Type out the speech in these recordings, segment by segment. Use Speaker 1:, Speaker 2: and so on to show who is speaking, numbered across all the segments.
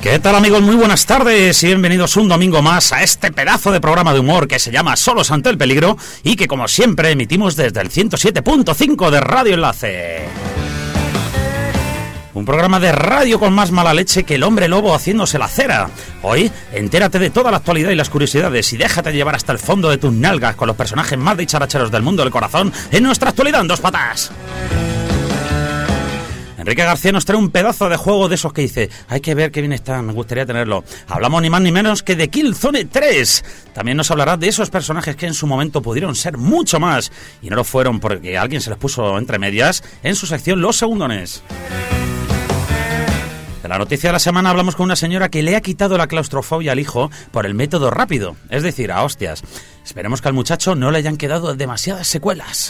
Speaker 1: ¿Qué tal, amigos? Muy buenas tardes y bienvenidos un domingo más a este pedazo de programa de humor que se llama Solos ante el peligro y que, como siempre, emitimos desde el 107.5 de Radio Enlace. Un programa de radio con más mala leche que el hombre lobo haciéndose la cera. Hoy, entérate de toda la actualidad y las curiosidades y déjate llevar hasta el fondo de tus nalgas con los personajes más dicharacheros del mundo del corazón en nuestra actualidad en dos patas. Enrique García nos trae un pedazo de juego de esos que dice: hay que ver qué bien está, me gustaría tenerlo. Hablamos ni más ni menos que de Killzone 3. También nos hablará de esos personajes que en su momento pudieron ser mucho más y no lo fueron porque alguien se les puso entre medias en su sección Los Segundones. En la noticia de la semana hablamos con una señora que le ha quitado la claustrofobia al hijo por el método rápido, es decir, a hostias. Esperemos que al muchacho no le hayan quedado demasiadas secuelas.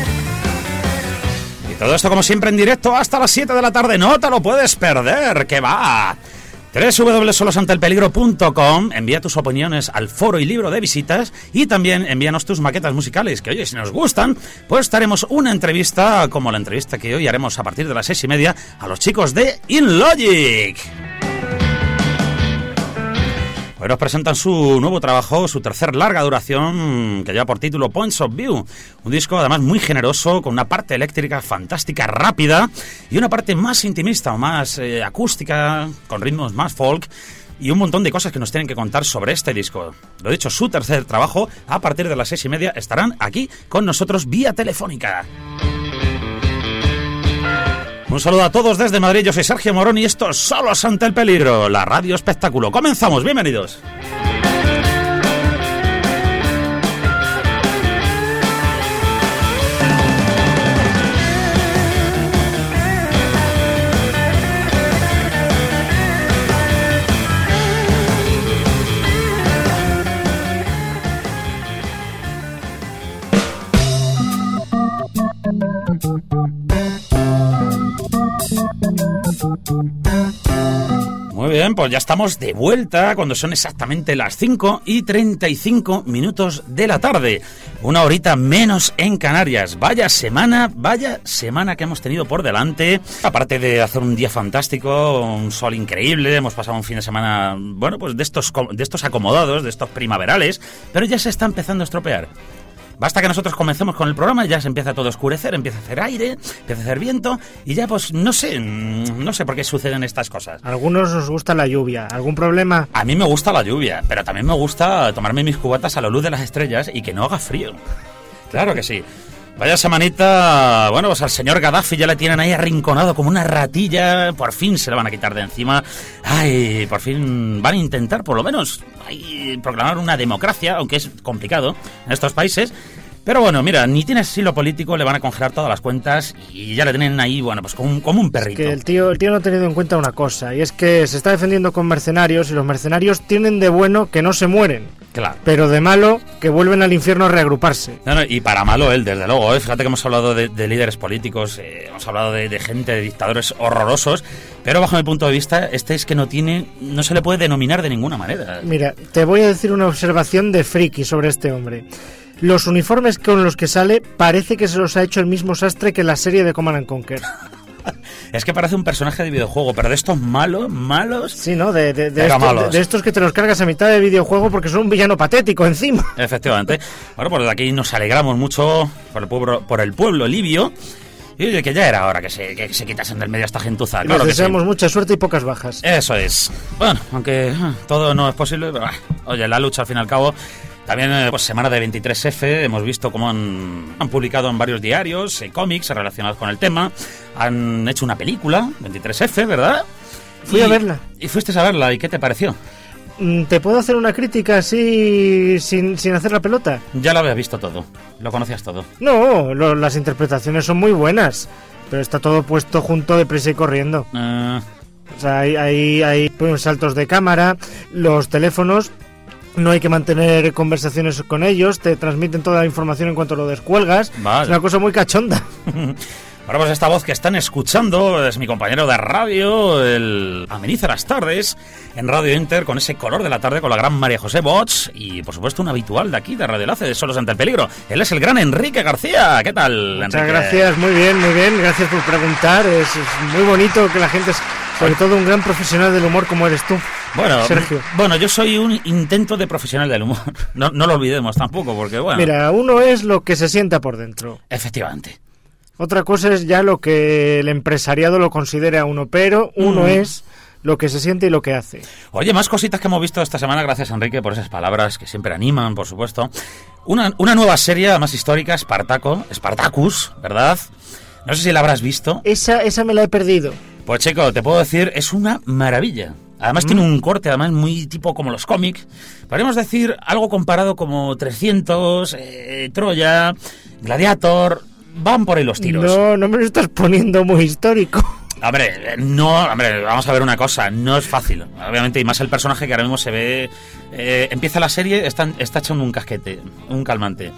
Speaker 1: Todo esto, como siempre, en directo hasta las 7 de la tarde. No te lo puedes perder, que va. www.solosanteelpeligro.com. Envía tus opiniones al foro y libro de visitas y también envíanos tus maquetas musicales, que oye, si nos gustan, pues haremos una entrevista, como la entrevista que hoy haremos a partir de las 6:30 a los chicos de InLogic. Hoy nos presentan su nuevo trabajo, su tercer larga duración, que lleva por título Points of View. Un disco además muy generoso, con una parte eléctrica fantástica, rápida, y una parte más intimista o más acústica, con ritmos más folk, y un montón de cosas que nos tienen que contar sobre este disco. Lo dicho, su tercer trabajo, a partir de las 6:30, estarán aquí con nosotros vía telefónica. Un saludo a todos desde Madrid, yo soy Sergio Morón y esto es Solos ante el peligro, la radio espectáculo. ¡Comenzamos! ¡Bienvenidos! Muy bien, pues ya estamos de vuelta cuando son exactamente las 5:35 de la tarde. Una horita menos en Canarias. Vaya semana que hemos tenido por delante. Aparte de hacer un día fantástico, un sol increíble, hemos pasado un fin de semana, bueno, pues de estos acomodados, de estos primaverales, pero ya se está empezando a estropear. Basta que nosotros comencemos con el programa y ya se empieza todo a oscurecer, empieza a hacer aire, empieza a hacer viento y ya pues no sé por qué suceden estas cosas.
Speaker 2: A algunos nos gusta la lluvia, ¿algún problema?
Speaker 1: A mí me gusta la lluvia, pero también me gusta tomarme mis cubatas a la luz de las estrellas y que no haga frío. Claro que sí. Vaya semanita, bueno, pues al señor Gaddafi ya le tienen ahí arrinconado como una ratilla, por fin se le van a quitar de encima. Ay, por fin van a intentar, por lo menos, proclamar una democracia, aunque es complicado en estos países. Pero bueno, mira, ni tiene asilo político, le van a congelar todas las cuentas y ya le tienen ahí, bueno, pues como un perrito.
Speaker 2: Es que el tío no ha tenido en cuenta una cosa, y es que se está defendiendo con mercenarios y los mercenarios tienen de bueno que no se mueren.
Speaker 1: Claro.
Speaker 2: Pero de malo que vuelven al infierno a reagruparse.
Speaker 1: No, y para malo él, desde luego. Fíjate que hemos hablado de líderes políticos, hemos hablado de gente, de dictadores horrorosos, pero bajo mi punto de vista, este es que no se le puede denominar de ninguna manera.
Speaker 2: Mira, te voy a decir una observación de friki sobre este hombre. Los uniformes con los que sale parece que se los ha hecho el mismo sastre que la serie de Command & Conquer.
Speaker 1: Es que parece un personaje de videojuego, pero de estos malos...
Speaker 2: Sí, ¿no? De estos que te los cargas a mitad de videojuego porque son un villano patético encima.
Speaker 1: Efectivamente. Bueno, pues de aquí nos alegramos mucho por el pueblo libio. Y oye, que ya era hora que se quitasen del medio a esta gentuza.
Speaker 2: Claro, les deseamos mucha suerte y pocas bajas.
Speaker 1: Eso es. Bueno, aunque todo no es posible, pero oye, la lucha al fin y al cabo... También, pues semana de 23F, hemos visto cómo han publicado en varios diarios cómics relacionados con el tema. Han hecho una película, 23F, ¿verdad?
Speaker 2: Fui a verla.
Speaker 1: Y fuiste a verla, ¿y qué te pareció?
Speaker 2: ¿Te puedo hacer una crítica así, sin hacer la pelota?
Speaker 1: Ya lo habías visto todo, lo conocías todo.
Speaker 2: No, las interpretaciones son muy buenas, pero está todo puesto junto deprisa y corriendo. O sea, hay saltos de cámara, los teléfonos... No hay que mantener conversaciones con ellos, te transmiten toda la información en cuanto lo descuelgas. Vale. Es una cosa muy cachonda.
Speaker 1: Ahora pues esta voz que están escuchando es mi compañero de radio, el ameniza las tardes en Radio Inter con ese color de la tarde con la gran María José Bosch y por supuesto un habitual de aquí de Radio Enlace de Solos ante el peligro. Él es el gran Enrique García. ¿Qué tal, Enrique?
Speaker 2: Muchas gracias, muy bien, gracias por preguntar. Es muy bonito que la gente Sobre todo un gran profesional del humor como eres tú, Sergio.
Speaker 1: Bueno, yo soy un intento de profesional del humor. No lo olvidemos tampoco, porque bueno...
Speaker 2: Mira, uno es lo que se sienta por dentro.
Speaker 1: Efectivamente.
Speaker 2: Otra cosa es ya lo que el empresariado lo considere a uno, pero uno es lo que se siente y lo que hace.
Speaker 1: Oye, más cositas que hemos visto esta semana, gracias Enrique por esas palabras que siempre animan, por supuesto. Una nueva serie más histórica, Spartacus, ¿verdad? No sé si la habrás visto.
Speaker 2: Esa me la he perdido.
Speaker 1: Pues chico, te puedo decir, es una maravilla. Además tiene un corte, además muy tipo como los cómics. Podríamos decir algo comparado como 300, Troya, Gladiator... Van por ahí los tiros.
Speaker 2: No me lo estás poniendo muy histórico.
Speaker 1: Hombre, vamos a ver una cosa, no es fácil, obviamente, y más el personaje que ahora mismo se ve... empieza la serie, está echando un casquete, un calmante.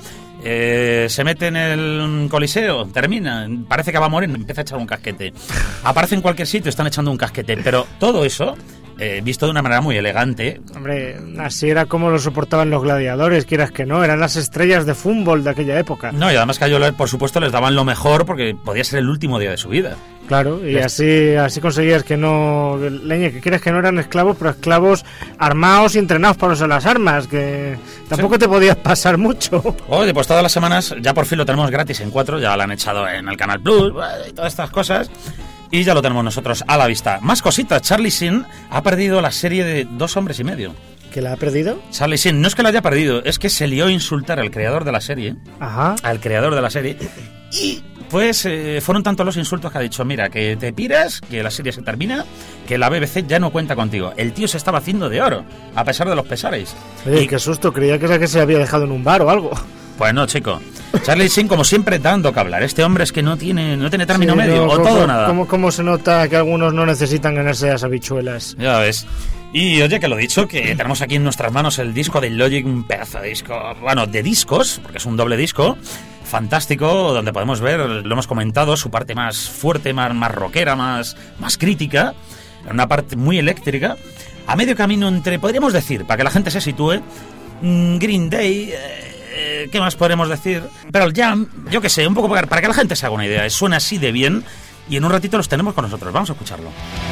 Speaker 1: Se mete en el coliseo, termina, parece que va a morir, empieza a echar un casquete. Aparece en cualquier sitio, están echando un casquete, pero todo eso... visto de una manera muy elegante.
Speaker 2: Hombre, así era como lo soportaban los gladiadores, quieras que no, eran las estrellas de fútbol de aquella época.
Speaker 1: No, y además que a ellos, por supuesto, les daban lo mejor porque podía ser el último día de su vida.
Speaker 2: Claro, y así conseguías que no... Leña, que quieras que no eran esclavos, pero esclavos armados y entrenados para usar las armas, que tampoco te podías pasar mucho.
Speaker 1: Oye, pues todas las semanas, ya por fin lo tenemos gratis en 4, ya lo han echado en el Canal Plus, y todas estas cosas... Y ya lo tenemos nosotros a la vista. Más cositas. Charlie Sheen ha perdido la serie de 2 hombres y medio.
Speaker 2: ¿Que la ha perdido?
Speaker 1: Charlie Sheen, no es que la haya perdido, es que se lió a insultar al creador de la serie.
Speaker 2: Ajá.
Speaker 1: Al creador de la serie. Y pues fueron tantos los insultos que ha dicho, mira, que te piras, que la serie se termina, que la BBC ya no cuenta contigo. El tío se estaba haciendo de oro, a pesar de los pesares.
Speaker 2: Oye, qué susto, creía que se había dejado en un bar o algo.
Speaker 1: Pues no, chico. Charlie Sheen, como siempre, dando que hablar. Este hombre es que no tiene término medio, o todo o nada.
Speaker 2: ¿Cómo se nota que algunos no necesitan ganarse las habichuelas?
Speaker 1: Ya ves. Y oye, que lo dicho, que tenemos aquí en nuestras manos el disco de Logic, un pedazo de disco, bueno, de discos, porque es un doble disco, fantástico, donde podemos ver, lo hemos comentado, su parte más fuerte, más rockera, más crítica, una parte muy eléctrica, a medio camino entre, podríamos decir, para que la gente se sitúe, Green Day... ¿qué más podremos decir? Pearl Jam, yo qué sé, un poco para que la gente se haga una idea. Suena así de bien y en un ratito los tenemos con nosotros. Vamos a escucharlo.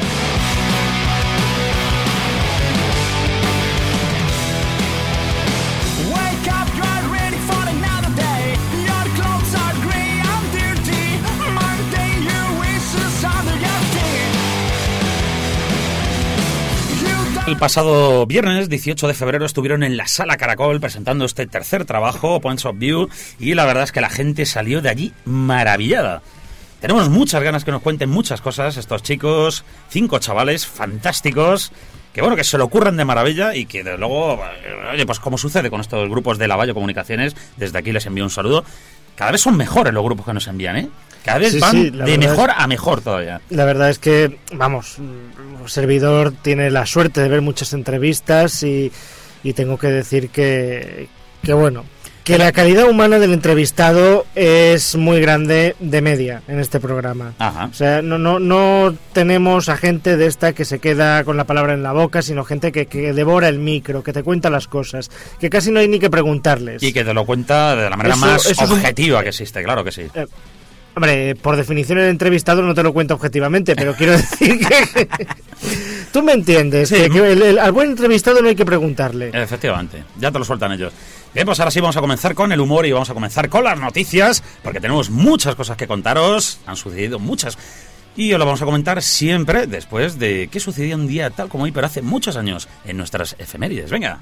Speaker 1: El pasado viernes 18 de febrero estuvieron en la Sala Caracol presentando este tercer trabajo, Points of View, y la verdad es que la gente salió de allí maravillada. Tenemos muchas ganas que nos cuenten muchas cosas estos chicos, 5 chavales fantásticos, que bueno, que se lo ocurran de maravilla y que desde luego, oye, pues como sucede con estos grupos de Lavalle Comunicaciones, desde aquí les envío un saludo, cada vez son mejores los grupos que nos envían, ¿eh? Cada vez van de mejor a mejor todavía. La
Speaker 2: verdad es que, vamos, un servidor tiene la suerte de ver muchas entrevistas y tengo que decir que bueno, que la calidad humana del entrevistado es muy grande de media en este programa.
Speaker 1: Ajá.
Speaker 2: O sea, no tenemos a gente de esta que se queda con la palabra en la boca, sino gente que devora el micro, que te cuenta las cosas, que casi no hay ni que preguntarles.
Speaker 1: Y que te lo cuenta de la manera más objetiva que existe, claro que sí.
Speaker 2: Hombre, por definición el entrevistado no te lo cuenta objetivamente, pero quiero decir que... Tú me entiendes, sí. que al buen entrevistado no hay que preguntarle.
Speaker 1: Efectivamente, ya te lo sueltan ellos. Bien, pues ahora sí vamos a comenzar con el humor y vamos a comenzar con las noticias, porque tenemos muchas cosas que contaros, han sucedido muchas, y os lo vamos a comentar siempre después de qué sucedió un día tal como hoy, pero hace muchos años, en nuestras efemérides. Venga.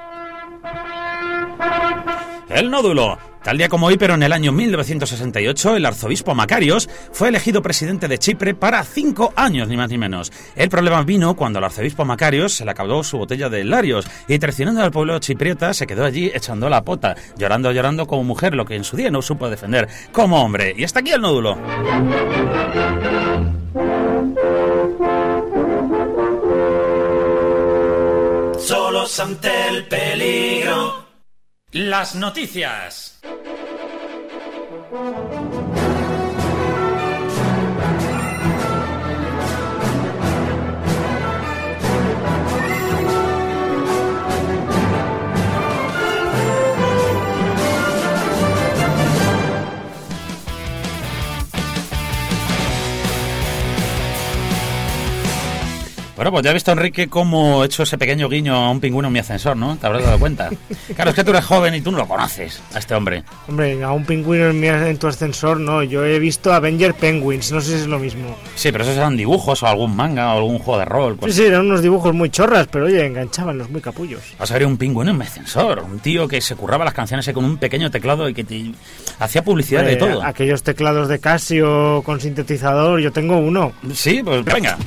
Speaker 1: El nódulo. Tal día como hoy, pero en el año 1968, el arzobispo Makarios fue elegido presidente de Chipre para 5 años, ni más ni menos. El problema vino cuando al arzobispo Makarios se le acabó su botella de Larios y, traicionando al pueblo chipriota, se quedó allí echando la pota, llorando como mujer, lo que en su día no supo defender como hombre. Y hasta aquí el nódulo. Solos ante el peligro. Las noticias. Bueno, pues ya he visto, Enrique, cómo he hecho ese pequeño guiño a un pingüino en mi ascensor, ¿no? Te habrás dado cuenta. Claro, es que tú eres joven y tú no lo conoces, a este hombre.
Speaker 2: Hombre, a un pingüino en tu ascensor no. Yo he visto Avenger Penguins, no sé si es lo mismo.
Speaker 1: Sí, pero esos eran dibujos o algún manga o algún juego de rol.
Speaker 2: Sí, eran unos dibujos muy chorras, pero oye, enganchaban los muy capullos.
Speaker 1: Vas a ver un pingüino en mi ascensor, un tío que se curraba las canciones con un pequeño teclado y que te hacía publicidad de todo.
Speaker 2: Aquellos teclados de Casio con sintetizador, yo tengo uno.
Speaker 1: Sí, pues venga.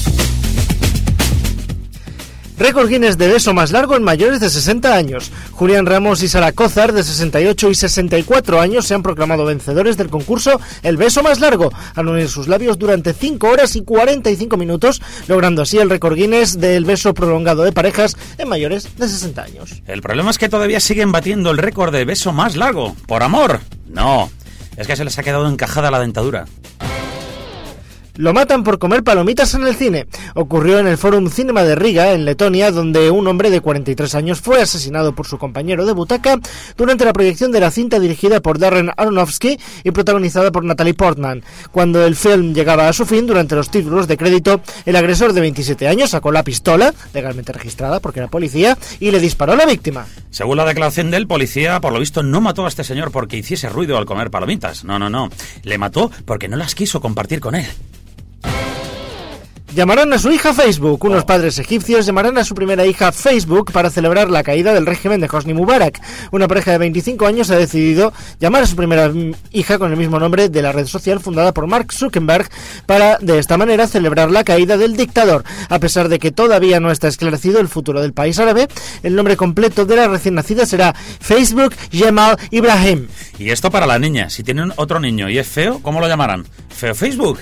Speaker 2: Récord Guinness de beso más largo en mayores de 60 años. Julián Ramos y Sara Cózar, de 68 y 64 años, se han proclamado vencedores del concurso El beso más largo, al unir sus labios durante 5 horas y 45 minutos, logrando así el récord Guinness del beso prolongado de parejas en mayores de 60 años.
Speaker 1: El problema es que todavía siguen batiendo el récord de beso más largo. ¿Por amor? No, es que se les ha quedado encajada la dentadura.
Speaker 2: Lo matan por comer palomitas en el cine. Ocurrió en el Forum Cinema de Riga, en Letonia, donde un hombre de 43 años fue asesinado por su compañero de butaca durante la proyección de la cinta dirigida por Darren Aronofsky y protagonizada por Natalie Portman. Cuando el film llegaba a su fin, durante los títulos de crédito, el agresor de 27 años sacó la pistola, legalmente registrada porque era policía, y le disparó a la víctima.
Speaker 1: Según la declaración del policía, por lo visto no mató a este señor porque hiciese ruido al comer palomitas. No. Le mató porque no las quiso compartir con él.
Speaker 2: Llamarán a su hija Facebook. Unos padres egipcios llamarán a su primera hija Facebook para celebrar la caída del régimen de Hosni Mubarak. Una pareja de 25 años ha decidido llamar a su primera hija con el mismo nombre de la red social fundada por Mark Zuckerberg para, de esta manera, celebrar la caída del dictador. A pesar de que todavía no está esclarecido el futuro del país árabe, el nombre completo de la recién nacida será Facebook Jamal Ibrahim.
Speaker 1: Y esto para la niña. Si tienen otro niño y es feo, ¿cómo lo llamarán? ¿Feo Facebook?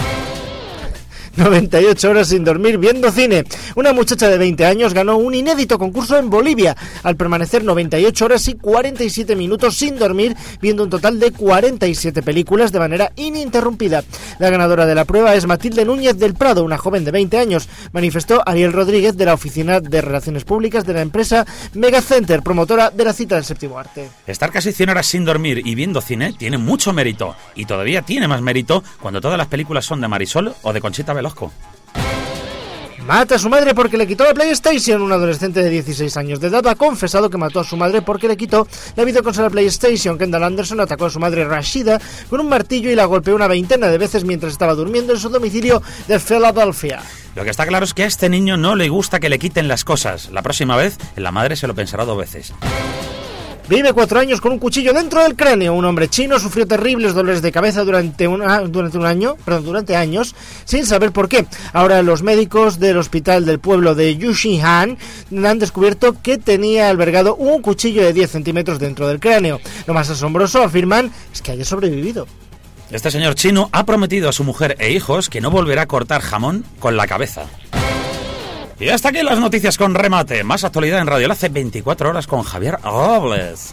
Speaker 2: 98 horas sin dormir viendo cine. Una muchacha de 20 años ganó un inédito concurso en Bolivia al permanecer 98 horas y 47 minutos sin dormir viendo un total de 47 películas de manera ininterrumpida. La ganadora de la prueba es Matilde Núñez del Prado, una joven de 20 años, manifestó Ariel Rodríguez de la Oficina de Relaciones Públicas de la empresa Megacenter, promotora de la cita del séptimo arte.
Speaker 1: Estar casi 100 horas sin dormir y viendo cine tiene mucho mérito, y todavía tiene más mérito cuando todas las películas son de Marisol o de Conchita Velasco.
Speaker 2: Mata a su madre porque le quitó la PlayStation. Un adolescente de 16 años de edad ha confesado que mató a su madre porque le quitó la videoconsola PlayStation. Kendall Anderson atacó a su madre Rashida con un martillo y la golpeó una veintena de veces mientras estaba durmiendo en su domicilio de Filadelfia.
Speaker 1: Lo que está claro es que a este niño no le gusta que le quiten las cosas. La próxima vez, la madre se lo pensará 2 veces.
Speaker 2: Vive 4 años con un cuchillo dentro del cráneo. Un hombre chino sufrió terribles dolores de cabeza durante años, sin saber por qué. Ahora los médicos del hospital del pueblo de Yuxinhan han descubierto que tenía albergado un cuchillo de 10 centímetros dentro del cráneo. Lo más asombroso, afirman, es que haya sobrevivido.
Speaker 1: Este señor chino ha prometido a su mujer e hijos que no volverá a cortar jamón con la cabeza. Y hasta aquí las noticias con remate. Más actualidad en Radio Enlace 24 horas con Javier Robles.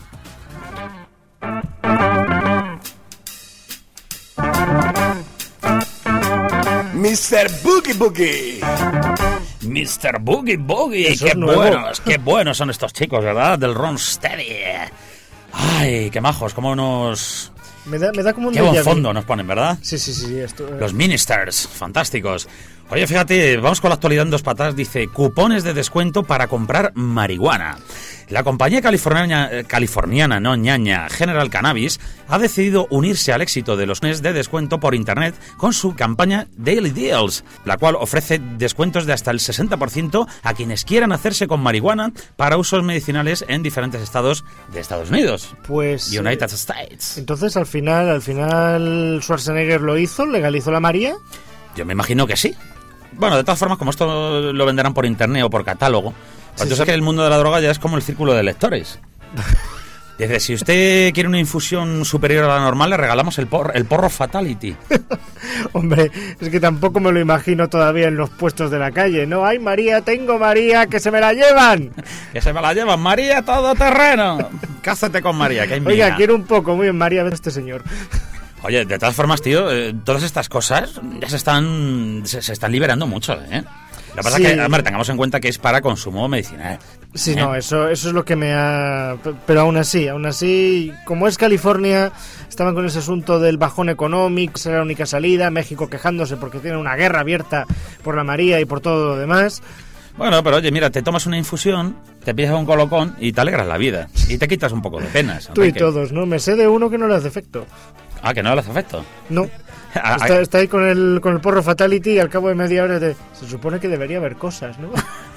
Speaker 3: Mr. Boogie Boogie.
Speaker 1: Mr. Boogie Boogie. Qué buenos son estos chicos, ¿verdad? Del Ronsteady. Ay, qué majos, cómo nos...
Speaker 2: Me da como un
Speaker 1: qué buen fondo nos ponen, ¿verdad?
Speaker 2: Sí. Esto,
Speaker 1: Los Ministers, fantásticos. Oye, fíjate, vamos con la actualidad en 2 patas. Dice, cupones de descuento para comprar marihuana. La compañía californiana ñaña General Cannabis ha decidido unirse al éxito de los cupones de descuento por internet con su campaña Daily Deals, la cual ofrece descuentos de hasta el 60% a quienes quieran hacerse con marihuana para usos medicinales en diferentes estados de Estados Unidos.
Speaker 2: Pues
Speaker 1: United States.
Speaker 2: Entonces, al final Schwarzenegger lo hizo, legalizó la María.
Speaker 1: Yo me imagino que sí. Bueno, de todas formas, como esto lo venderán por internet o por catálogo, pues tú sabes que el mundo de la droga ya es como el círculo de lectores. Dice, si usted quiere una infusión superior a la normal, le regalamos el porro Fatality.
Speaker 2: Hombre, es que tampoco me lo imagino todavía en los puestos de la calle, ¿no? ¡Ay, María, tengo María, que se me la llevan!
Speaker 1: ¡Que se me la llevan! ¡María, todoterreno! Cásate con María, que hay mía.
Speaker 2: Oiga, quiero un poco, muy bien, María, ver este señor.
Speaker 1: Oye, de todas formas, tío, todas estas cosas ya se están liberando mucho, ¿eh? Lo que pasa es que, hombre, tengamos en cuenta que es para consumo medicinal.
Speaker 2: Sí, no, eso es lo que me ha... Pero aún así, como es California, estaban con ese asunto del bajón económico, será la única salida, México quejándose porque tiene una guerra abierta por la María y por todo lo demás.
Speaker 1: Bueno, pero oye, mira, te tomas una infusión, te pillas un colocón y te alegras la vida. Y te quitas un poco de penas.
Speaker 2: Tú y todos, ¿no? Me sé de uno que no le hace efecto.
Speaker 1: Ah, ¿que no le hace efecto?
Speaker 2: No. Está ahí con el porro Fatality y al cabo de media hora se supone que debería haber cosas, ¿no?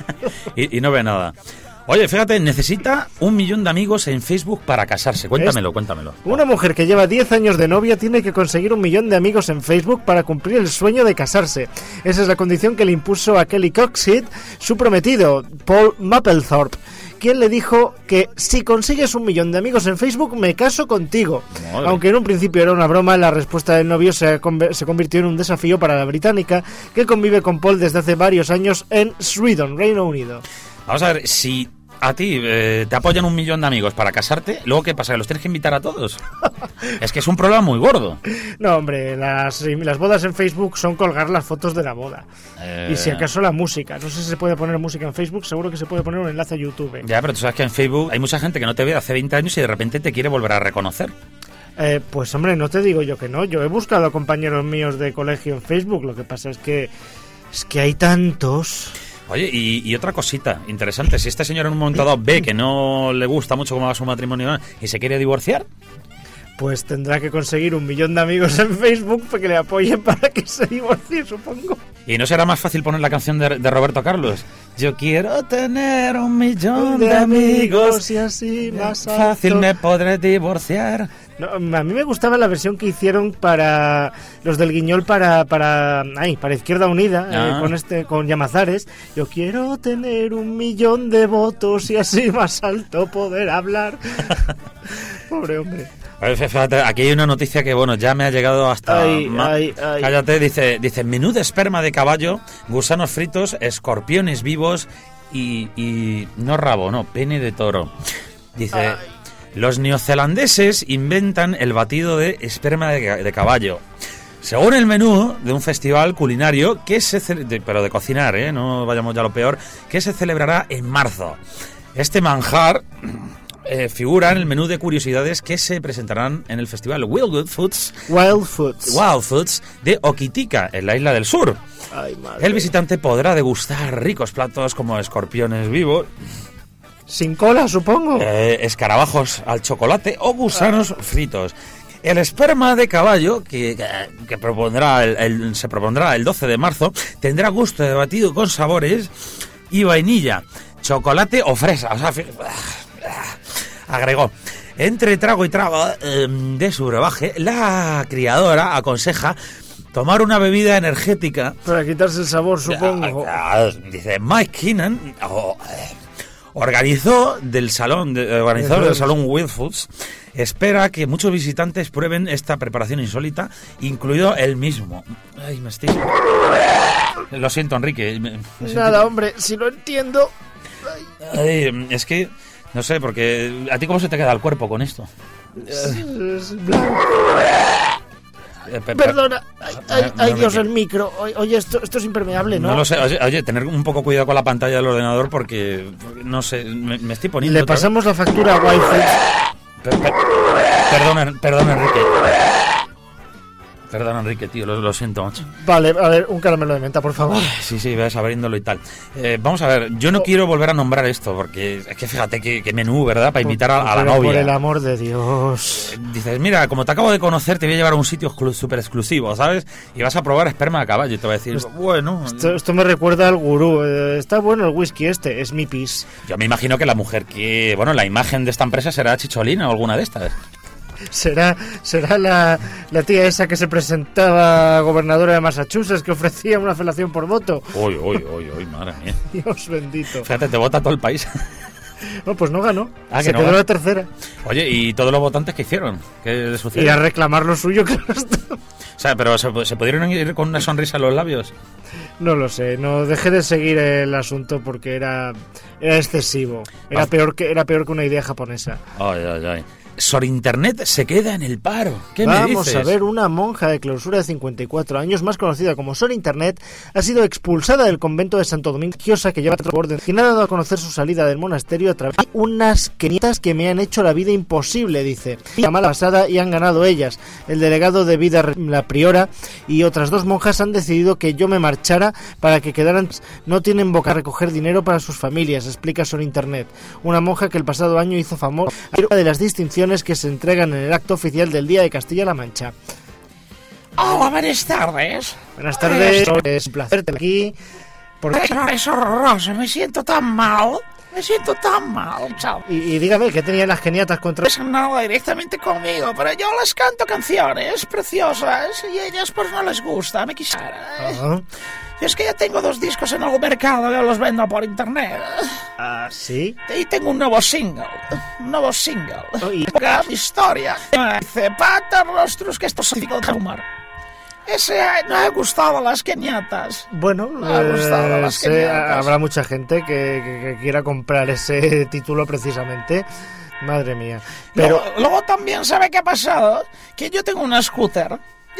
Speaker 1: y no ve nada. Oye, fíjate, necesita 1 millón de amigos en Facebook para casarse. Cuéntamelo.
Speaker 2: Una mujer que lleva 10 años de novia tiene que conseguir 1 millón de amigos en Facebook para cumplir el sueño de casarse. Esa es la condición que le impuso a Kelly Coxhead su prometido, Paul Mapplethorpe, quien le dijo que si consigues 1 millón de amigos en Facebook, me caso contigo. Madre. Aunque en un principio era una broma, la respuesta del novio se convirtió en un desafío para la británica, que convive con Paul desde hace varios años en Sweden, Reino Unido.
Speaker 1: Vamos a ver, si a ti te apoyan 1 millón de amigos para casarte, ¿luego qué pasa? ¿Que los tienes que invitar a todos? Es que es un problema muy gordo.
Speaker 2: No, hombre, las bodas en Facebook son colgar las fotos de la boda. Y si acaso la música. No sé si se puede poner música en Facebook, seguro que se puede poner un enlace a YouTube.
Speaker 1: Ya, pero tú sabes que en Facebook hay mucha gente que no te ve hace 20 años y de repente te quiere volver a reconocer.
Speaker 2: Pues hombre, no te digo yo que no. Yo he buscado a compañeros míos de colegio en Facebook. Lo que pasa es que hay tantos...
Speaker 1: Oye, y otra cosita interesante, si este señor en un momento dado ve que no le gusta mucho cómo va su matrimonio y se quiere divorciar,
Speaker 2: pues tendrá que conseguir 1 millón de amigos en Facebook para que le apoyen para que se divorcie, supongo.
Speaker 1: ¿Y no será más fácil poner la canción de Roberto Carlos? Yo quiero tener 1 millón de amigos
Speaker 2: y así más
Speaker 1: fácil me podré divorciar.
Speaker 2: No, a mí me gustaba la versión que hicieron para los del Guiñol para Izquierda Unida, con Llamazares. Yo quiero tener 1 millón de votos y así más alto poder hablar. Pobre hombre.
Speaker 1: Fíjate, aquí hay una noticia que, bueno, ya me ha llegado hasta... Cállate, dice menú de esperma de caballo, gusanos fritos, escorpiones vivos y no rabo, no, pene de toro. Dice... Los neozelandeses inventan el batido de esperma de caballo. Según el menú de un festival culinario pero de cocinar, no vayamos ya a lo peor, que se celebrará en marzo. Este manjar figura en el menú de curiosidades que se presentarán en el festival Wild Foods de Okitika, en la isla del sur.
Speaker 2: Ay, madre.
Speaker 1: El visitante podrá degustar ricos platos como escorpiones vivos,
Speaker 2: sin cola, supongo.
Speaker 1: Escarabajos al chocolate o gusanos fritos. El esperma de caballo, que se propondrá el 12 de marzo, tendrá gusto de batido con sabores y vainilla, chocolate o fresa. O sea, agregó. Entre trago y trago de su brebaje, la criadora aconseja tomar una bebida energética.
Speaker 2: Para quitarse el sabor, supongo.
Speaker 1: Dice Mike Keenan... Organizador del salón Wild Foods, espera que muchos visitantes prueben esta preparación insólita, incluido él mismo. Ay, me estoy... Lo siento, Enrique.
Speaker 2: Nada, hombre, si lo entiendo.
Speaker 1: Ay, es que, no sé, porque... ¿A ti cómo se te queda el cuerpo con esto?
Speaker 2: Es blanco. Perdona, ay Dios, el micro. Oye, esto es impermeable, ¿no?
Speaker 1: No lo sé, oye, tener un poco cuidado con la pantalla del ordenador porque no sé, me estoy poniendo...
Speaker 2: Le pasamos la factura a Wi-Fi.
Speaker 1: Perdón, Enrique. Perdón, Enrique, tío, lo siento mucho.
Speaker 2: Vale, a ver, un caramelo de menta, por favor.
Speaker 1: Sí, vas abriéndolo y tal. Vamos a ver, yo no quiero volver a nombrar esto, porque es que fíjate qué menú, ¿verdad? Para invitar a la novia.
Speaker 2: Por el amor de Dios.
Speaker 1: Dices, mira, como te acabo de conocer, te voy a llevar a un sitio súper exclusivo, ¿sabes? Y vas a probar esperma de caballo y te voy a decir, bueno...
Speaker 2: Esto me recuerda al gurú. Está bueno el whisky es mi pis.
Speaker 1: Yo me imagino que la mujer la imagen de esta empresa será Chicholina o alguna de estas.
Speaker 2: Será la tía esa que se presentaba gobernadora de Massachusetts, que ofrecía una felación por voto.
Speaker 1: Uy, madre mía.
Speaker 2: Dios bendito.
Speaker 1: Fíjate, te vota todo el país.
Speaker 2: No, pues no ganó.
Speaker 1: Se
Speaker 2: quedó la tercera.
Speaker 1: Oye, ¿y todos los votantes qué hicieron? ¿Qué sucedió?
Speaker 2: Ir a reclamar lo suyo, claro está.
Speaker 1: O sea, ¿pero se pudieron ir con una sonrisa en los labios?
Speaker 2: No lo sé, no dejé de seguir el asunto porque era excesivo. Era peor que una idea japonesa.
Speaker 1: Ay. Sor Internet se queda en el paro. ¿Qué me dices?
Speaker 2: Vamos a ver, una monja de clausura de 54 años, más conocida como Sor Internet, ha sido expulsada del convento de Santo Domingo religiosa que lleva otro orden, quien ha dado a conocer su salida del monasterio a través de unas quenitas que me han hecho la vida imposible, dice. La mala pasada y han ganado ellas. El delegado de vida, la priora y otras 2 monjas han decidido que yo me marchara para que quedaran. No tienen boca a recoger dinero para sus familias, explica Sor Internet, una monja que el pasado año hizo famosa una de las distinciones que se entregan en el acto oficial del Día de Castilla-La Mancha.
Speaker 4: Hola, buenas tardes.
Speaker 2: Buenas tardes, es un placer tenerte aquí. Porque...
Speaker 4: Es horroroso, me siento tan mal. Chao.
Speaker 2: Y dígame, ¿qué tenían las geniatas contra...?
Speaker 4: No directamente conmigo, pero yo les canto canciones preciosas y a ellas pues no les gusta, me quisiera. Y es que ya tengo 2 discos en el mercado, yo los vendo por internet.
Speaker 2: ¿Ah, sí?
Speaker 4: Y tengo un nuevo single. Y historia. Dice, pata rostros que esto es de humor. Ese no ha gustado a las keniatas.
Speaker 2: Bueno, habrá mucha gente que quiera comprar ese título precisamente. Madre mía. Pero
Speaker 4: luego también, ¿sabe qué ha pasado? Que yo tengo una scooter.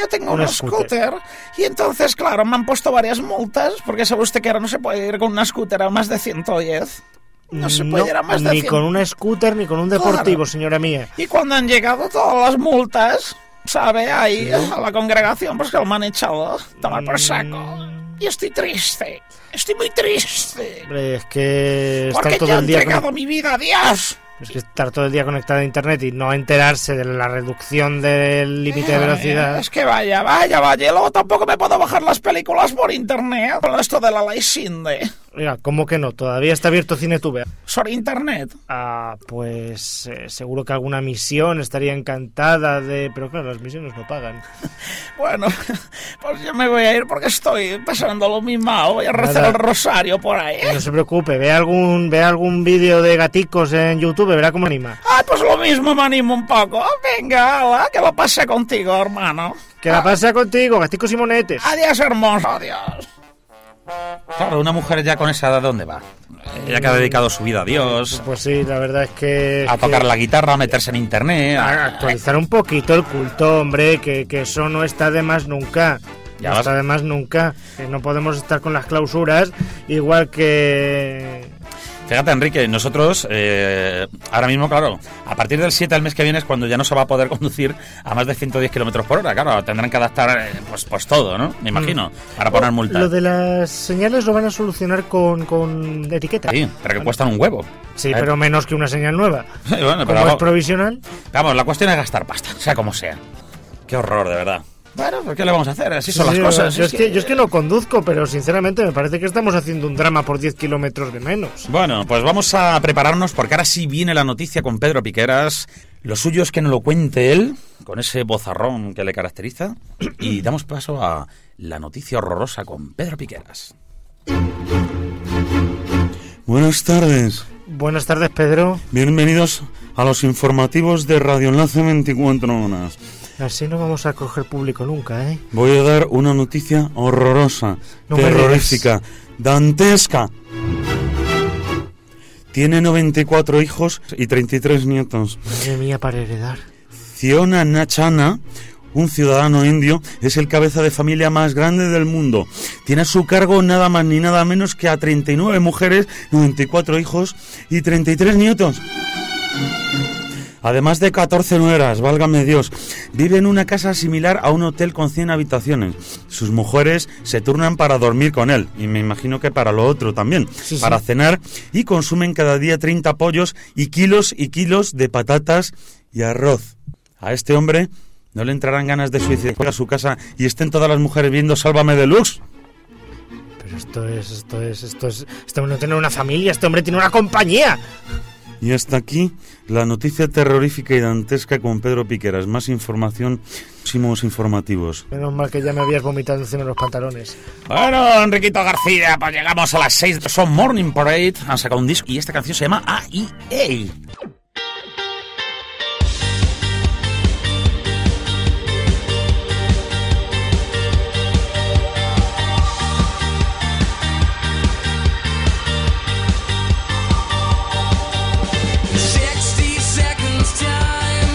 Speaker 4: Y entonces, claro, me han puesto varias multas, porque sabe usted que ahora no se puede ir con una scooter a más de 110. No se puede ir a más de 100.
Speaker 2: Ni con una scooter ni con un deportivo, claro. Señora mía.
Speaker 4: Y cuando han llegado todas las multas, ¿sabe? Ahí, a la congregación, pues que me han echado tomar por saco. Y estoy triste. Estoy muy triste.
Speaker 2: Hombre, es que
Speaker 4: porque
Speaker 2: todo
Speaker 4: ya he
Speaker 2: el día
Speaker 4: entregado mi vida a Dios.
Speaker 2: Es que estar todo el día conectado a internet y no enterarse de la reducción del límite de velocidad.
Speaker 4: Es que vaya. Luego tampoco me puedo bajar las películas por internet con esto de la ley Sinde.
Speaker 2: Oiga, ¿cómo que no? Todavía está abierto CineTube.
Speaker 4: ¿Sobre internet?
Speaker 2: Pues seguro que alguna misión estaría encantada de... Pero claro, las misiones no pagan.
Speaker 4: Bueno, pues yo me voy a ir porque estoy pasándolo muy mal. Voy a rezar el rosario por ahí.
Speaker 2: No se preocupe, ve algún vídeo de gaticos en YouTube, verá cómo anima.
Speaker 4: Pues lo mismo me animo un poco. Venga, ala, que lo pase contigo, hermano.
Speaker 2: Que la pase contigo, gaticos y monetes.
Speaker 4: Adiós, hermoso, adiós.
Speaker 1: Claro, una mujer ya con esa edad, ¿dónde va? Ella que ha dedicado su vida a Dios.
Speaker 2: Pues sí, la verdad es que...
Speaker 1: A tocar la guitarra, a meterse en internet...
Speaker 2: A actualizar un poquito el culto, hombre, que eso no está de más nunca. Que no podemos estar con las clausuras, igual que...
Speaker 1: Fíjate, Enrique, nosotros ahora mismo, claro, a partir del 7 del mes que viene es cuando ya no se va a poder conducir a más de 110 kilómetros por hora. Claro, tendrán que adaptar pues todo, ¿no? Me imagino, para poner multas.
Speaker 2: Lo de las señales lo van a solucionar con etiqueta.
Speaker 1: Sí, pero que cuestan un huevo.
Speaker 2: Sí, pero menos que una señal nueva.
Speaker 1: Sí, bueno,
Speaker 2: pero es provisional.
Speaker 1: Vamos, la cuestión es gastar pasta, sea como sea. Qué horror, de verdad. Bueno, pues ¿qué le vamos a hacer? Así son las cosas.
Speaker 2: Yo es que no conduzco, pero sinceramente me parece que estamos haciendo un drama por 10 kilómetros de menos.
Speaker 1: Bueno, pues vamos a prepararnos porque ahora sí viene la noticia con Pedro Piqueras. Lo suyo es que nos lo cuente él, con ese vozarrón que le caracteriza. Y damos paso a la noticia horrorosa con Pedro Piqueras.
Speaker 5: Buenas tardes.
Speaker 2: Buenas tardes, Pedro.
Speaker 5: Bienvenidos a los informativos de Radio Enlace 24 horas.
Speaker 2: Así no vamos a coger público nunca, ¿eh?
Speaker 5: Voy a dar una noticia horrorosa, terrorífica, dantesca. Tiene 94 hijos y 33 nietos.
Speaker 2: Madre mía, para heredar.
Speaker 5: Fiona Nachana, un ciudadano indio, es el cabeza de familia más grande del mundo. Tiene a su cargo nada más ni nada menos que a 39 mujeres, 94 hijos y 33 nietos. Además de 14 nueras, válgame Dios. Vive en una casa similar a un hotel con 100 habitaciones. Sus mujeres se turnan para dormir con él, y me imagino que para lo otro también, para cenar, y consumen cada día 30 pollos y kilos de patatas y arroz. A este hombre no le entrarán ganas de suicidarse a su casa y estén todas las mujeres viendo Sálvame Deluxe.
Speaker 2: Pero este hombre no tiene una familia, este hombre tiene una compañía.
Speaker 5: Y hasta aquí la noticia terrorífica y dantesca con Pedro Piqueras. Más información, próximos informativos.
Speaker 2: Menos mal que ya me habías vomitado encima de los pantalones.
Speaker 1: Bueno, Enriquito García, pues llegamos a las 6 de Son Morning Parade. Han sacado un disco y esta canción se llama AIA.
Speaker 6: Time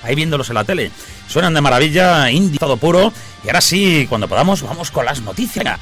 Speaker 1: ahí viéndolos en la tele. Suenan de maravilla, indie, todo puro. Y ahora sí, cuando podamos, vamos con las noticias. Venga.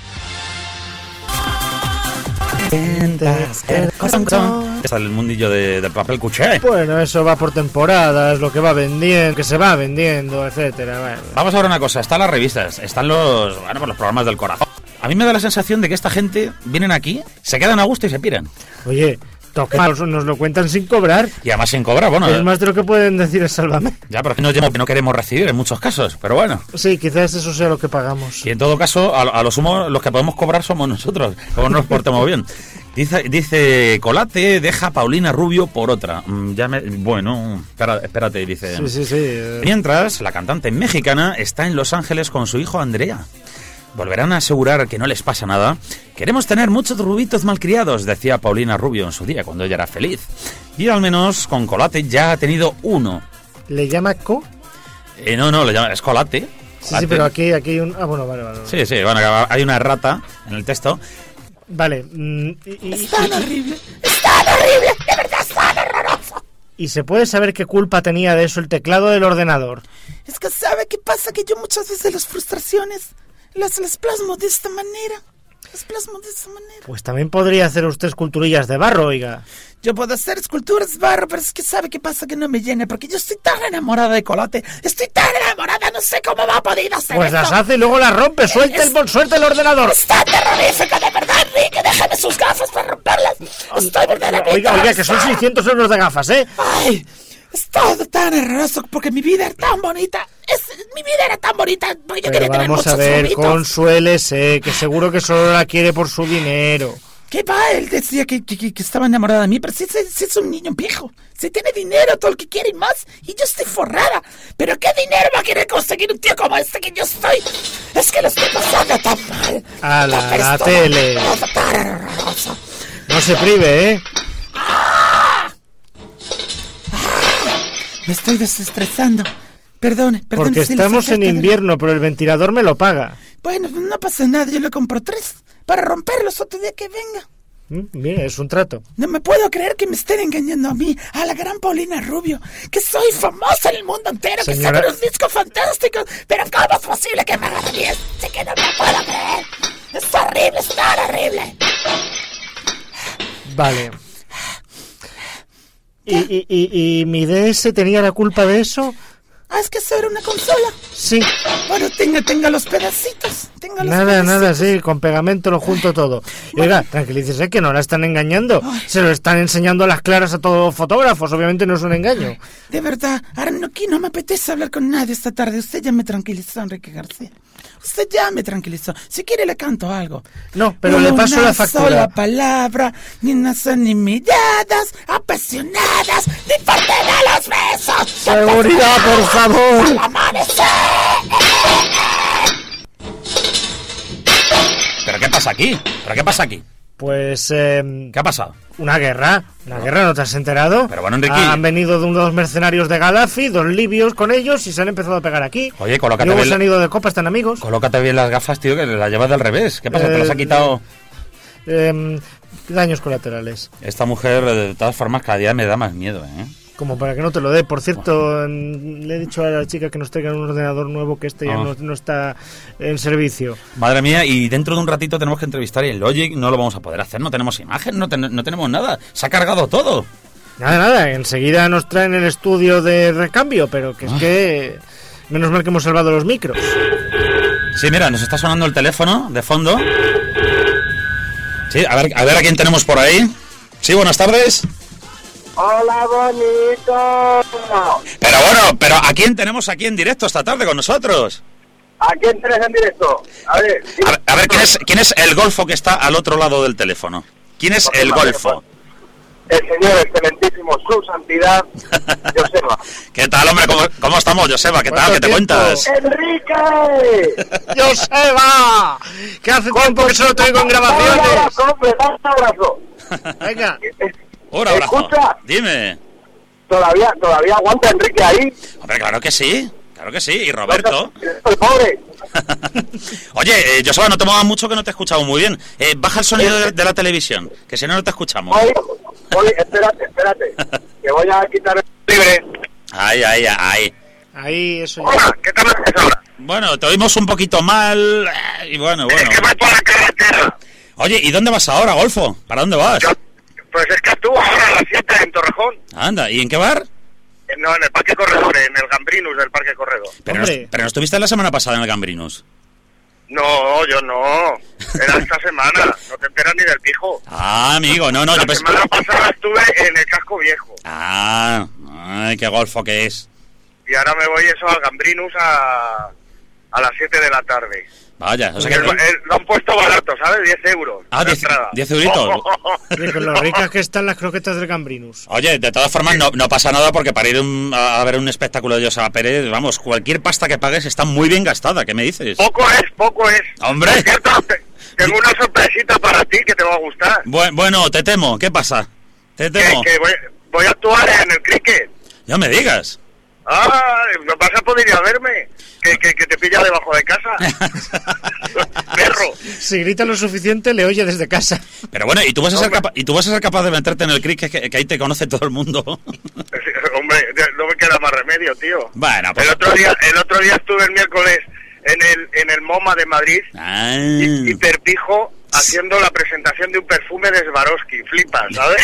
Speaker 1: Está el mundillo del papel cuché.
Speaker 2: Bueno, eso va por temporadas, lo que va vendiendo, que se va vendiendo, etcétera. Bueno.
Speaker 1: Vamos a ver una cosa, están las revistas, están los programas del corazón. A mí me da la sensación de que esta gente vienen aquí, se quedan a gusto y se piran.
Speaker 2: Oye, nos lo cuentan sin cobrar.
Speaker 1: Y además sin cobrar, bueno.
Speaker 2: Es más de lo que pueden decir es Sálvame.
Speaker 1: Ya, pero que no queremos recibir en muchos casos, pero bueno.
Speaker 2: Sí, quizás eso sea lo que pagamos.
Speaker 1: Y en todo caso, a lo sumo, los que podemos cobrar somos nosotros, como nos portemos bien. Dice Colate, deja a Paulina Rubio por otra. Bueno, espérate, dice.
Speaker 2: Sí.
Speaker 1: Mientras, la cantante mexicana está en Los Ángeles con su hijo Andrea. Volverán a asegurar que no les pasa nada. Queremos tener muchos rubitos malcriados, decía Paulina Rubio en su día, cuando ella era feliz. Y al menos con Colate ya ha tenido uno.
Speaker 2: ¿Le llama Co?
Speaker 1: No, le llama, es Colate.
Speaker 2: Sí, pero aquí hay un... Ah, bueno, vale.
Speaker 1: Sí, bueno, hay una errata en el texto.
Speaker 2: Vale.
Speaker 4: Es tan horrible, de verdad es tan horroroso.
Speaker 2: ¿Y se puede saber qué culpa tenía de eso el teclado del ordenador?
Speaker 4: Es que ¿sabe qué pasa? Que yo muchas veces las frustraciones las plasmo de esta manera.
Speaker 2: Pues también podría hacer usted esculturillas de barro, oiga.
Speaker 4: Yo puedo hacer esculturas de barro, pero es que ¿sabe qué pasa? Que no me llena, porque yo estoy tan enamorada de Colate. Estoy tan enamorada, no sé cómo va a poder hacer
Speaker 2: pues esto. Las hace y luego las rompe. Suelta el ordenador.
Speaker 4: Está terrorífico, de verdad, Enrique. Déjame sus gafas para romperlas. Estoy verdaderamente...
Speaker 2: Oiga, que son 600 euros de gafas, ¿eh?
Speaker 4: Ay, es todo tan horroroso, porque mi vida era tan bonita. Mi vida era tan bonita, porque yo quería tener muchos
Speaker 2: rubitos. Vamos a ver,
Speaker 4: rubitos.
Speaker 2: Consuélese, que seguro que solo la quiere por su dinero.
Speaker 4: ¿Qué va? Él decía que estaba enamorada de mí, pero si es un niño viejo. Si tiene dinero, todo lo que quiere y más, y yo estoy forrada. ¿Pero qué dinero va a querer conseguir un tío como este que yo estoy? Es que lo estoy pasando tan mal.
Speaker 2: A la tele.
Speaker 4: Tan horroroso.
Speaker 2: No se prive, ¿eh?
Speaker 4: Me estoy desestresando. Perdone.
Speaker 2: Porque estamos en invierno, pero el ventilador me lo paga.
Speaker 4: Bueno, no pasa nada, yo le compro 3 para romperlos otro día que venga.
Speaker 2: Mira, es un trato.
Speaker 4: No me puedo creer que me estén engañando a mí, a la gran Paulina Rubio, que soy famosa en el mundo entero,
Speaker 2: señora...
Speaker 4: que saco unos discos fantásticos, pero ¿cómo es posible que me hagan a mí? Sé que no me puedo creer. Es horrible, es tan horrible.
Speaker 2: Vale. ¿Y mi DS tenía la culpa de eso?
Speaker 4: Es que eso era una consola.
Speaker 2: Sí.
Speaker 4: Bueno, tenga los pedacitos.
Speaker 2: Nada, sí, con pegamento lo junto todo. Y oiga, tranquilícese que no la están engañando. Se lo están enseñando a las claras a todos los fotógrafos, obviamente no es un engaño.
Speaker 4: De verdad, ahora aquí no me apetece hablar con nadie esta tarde. Usted ya me tranquilizó, Enrique García. Usted ya me tranquilizó. Si quiere le canto algo.
Speaker 2: No, pero le paso la factura.
Speaker 4: Una sola palabra, ni miradas apasionadas, ni parte de los besos.
Speaker 2: Seguridad, por favor.
Speaker 4: Al amanecer.
Speaker 1: ¿Pero qué pasa aquí?
Speaker 2: Pues...
Speaker 1: ¿Qué ha pasado?
Speaker 2: Una guerra, ¿no te has enterado?
Speaker 1: Pero bueno, Enrique...
Speaker 2: Han venido unos mercenarios de Gaddafi, 2 libios con ellos, y se han empezado a pegar aquí.
Speaker 1: Oye, colócate
Speaker 2: bien...
Speaker 1: Luego
Speaker 2: se han ido de copa, están amigos.
Speaker 1: Colócate bien las gafas, tío, que las llevas del revés. ¿Qué pasa? ¿Te las ha quitado...?
Speaker 2: Daños colaterales.
Speaker 1: Esta mujer, de todas formas, cada día me da más miedo, ¿eh?
Speaker 2: Como para que no te lo dé. Por cierto, le he dicho a la chica que nos traigan un ordenador nuevo, que ya no está en servicio.
Speaker 1: Madre mía, y dentro de un ratito tenemos que entrevistar y en Logic no lo vamos a poder hacer, no tenemos imagen, no tenemos nada, se ha cargado todo.
Speaker 2: Nada, enseguida nos traen el estudio de recambio, pero que es que... Menos mal que hemos salvado los micros.
Speaker 1: Sí, mira, nos está sonando el teléfono de fondo. Sí, a ver a quién tenemos por ahí. Sí, buenas tardes.
Speaker 6: ¡Hola, bonito!
Speaker 1: Pero ¿a quién tenemos aquí en directo esta tarde con nosotros?
Speaker 6: ¿A quién tenés en directo?
Speaker 1: A ver, ¿quién es el golfo que está al otro lado del teléfono? ¿Quién es el golfo?
Speaker 6: El señor excelentísimo, su santidad, Joseba.
Speaker 1: ¿Qué tal, hombre? ¿Cómo estamos, Joseba? ¿Qué tal? ¿Qué te cuentas?
Speaker 6: ¡Enrique!
Speaker 2: ¡Joseba! Que hace tiempo que solo te oigo en grabaciones.
Speaker 6: ¡Un abrazo, hombre! ¡Un abrazo!
Speaker 2: Venga.
Speaker 1: Un abrazo.
Speaker 6: Escucha.
Speaker 1: Dime.
Speaker 6: ¿Todavía aguanta Enrique ahí?
Speaker 1: Hombre, claro que sí. Y Roberto.
Speaker 6: Estoy pobre.
Speaker 1: Oye, Joseba, no te muevas mucho que no te he escuchado muy bien. Baja el sonido de la televisión, que si no te escuchamos.
Speaker 6: Oye, espérate. Que voy a quitar el libre.
Speaker 1: Ay.
Speaker 2: Ahí, eso ya.
Speaker 6: Hola, ¿qué tal estás ahora?
Speaker 1: Bueno, te oímos un poquito mal y bueno.
Speaker 6: Es que voy por la carretera.
Speaker 1: Oye, ¿y dónde vas ahora, Golfo? ¿Para dónde vas?
Speaker 6: Pues es que actúo ahora a las 7 en Torrejón.
Speaker 1: Anda, ¿y en qué bar?
Speaker 6: No, en el Parque Corredor, en el Gambrinus del Parque Corredor.
Speaker 1: Pero no estuviste la semana pasada en el Gambrinus.
Speaker 6: No, yo no. Era esta semana. No te enteras ni del pijo.
Speaker 1: Ah, amigo, no.
Speaker 6: La semana pasada estuve en el Casco Viejo.
Speaker 1: Ay, qué golfo que es.
Speaker 6: Y ahora me voy eso al Gambrinus a las 7 de la tarde.
Speaker 1: Vaya, o sea que...
Speaker 6: Lo han puesto barato, ¿sabes? 10 euros.
Speaker 1: Ah, 10 euritos.
Speaker 2: Oye, con lo ricas que están las croquetas del Gambrinus.
Speaker 1: Oye, de todas formas, no pasa nada porque para ir a ver un espectáculo de Joseba Pérez, vamos, cualquier pasta que pagues está muy bien gastada. ¿Qué me dices?
Speaker 6: Poco es.
Speaker 1: ¡Hombre!
Speaker 6: Por cierto, tengo una sorpresita para ti que te va a gustar.
Speaker 1: Bueno, te temo. ¿Qué pasa? Te temo.
Speaker 6: Que voy a actuar en el cricket.
Speaker 1: Ya me digas.
Speaker 6: ¿No vas a poder ir a verme? Que te pilla debajo de casa. Perro.
Speaker 2: Si grita lo suficiente, le oye desde casa.
Speaker 1: Pero bueno, ¿y tú vas a ser capaz de meterte en el cricket que ahí te conoce todo el mundo?
Speaker 6: Hombre, no me queda más remedio, tío.
Speaker 1: Bueno, pues...
Speaker 6: El otro día estuve el miércoles en el MoMA de Madrid y Perpijo haciendo la presentación de un perfume de Swarovski. Flipas, ¿sabes?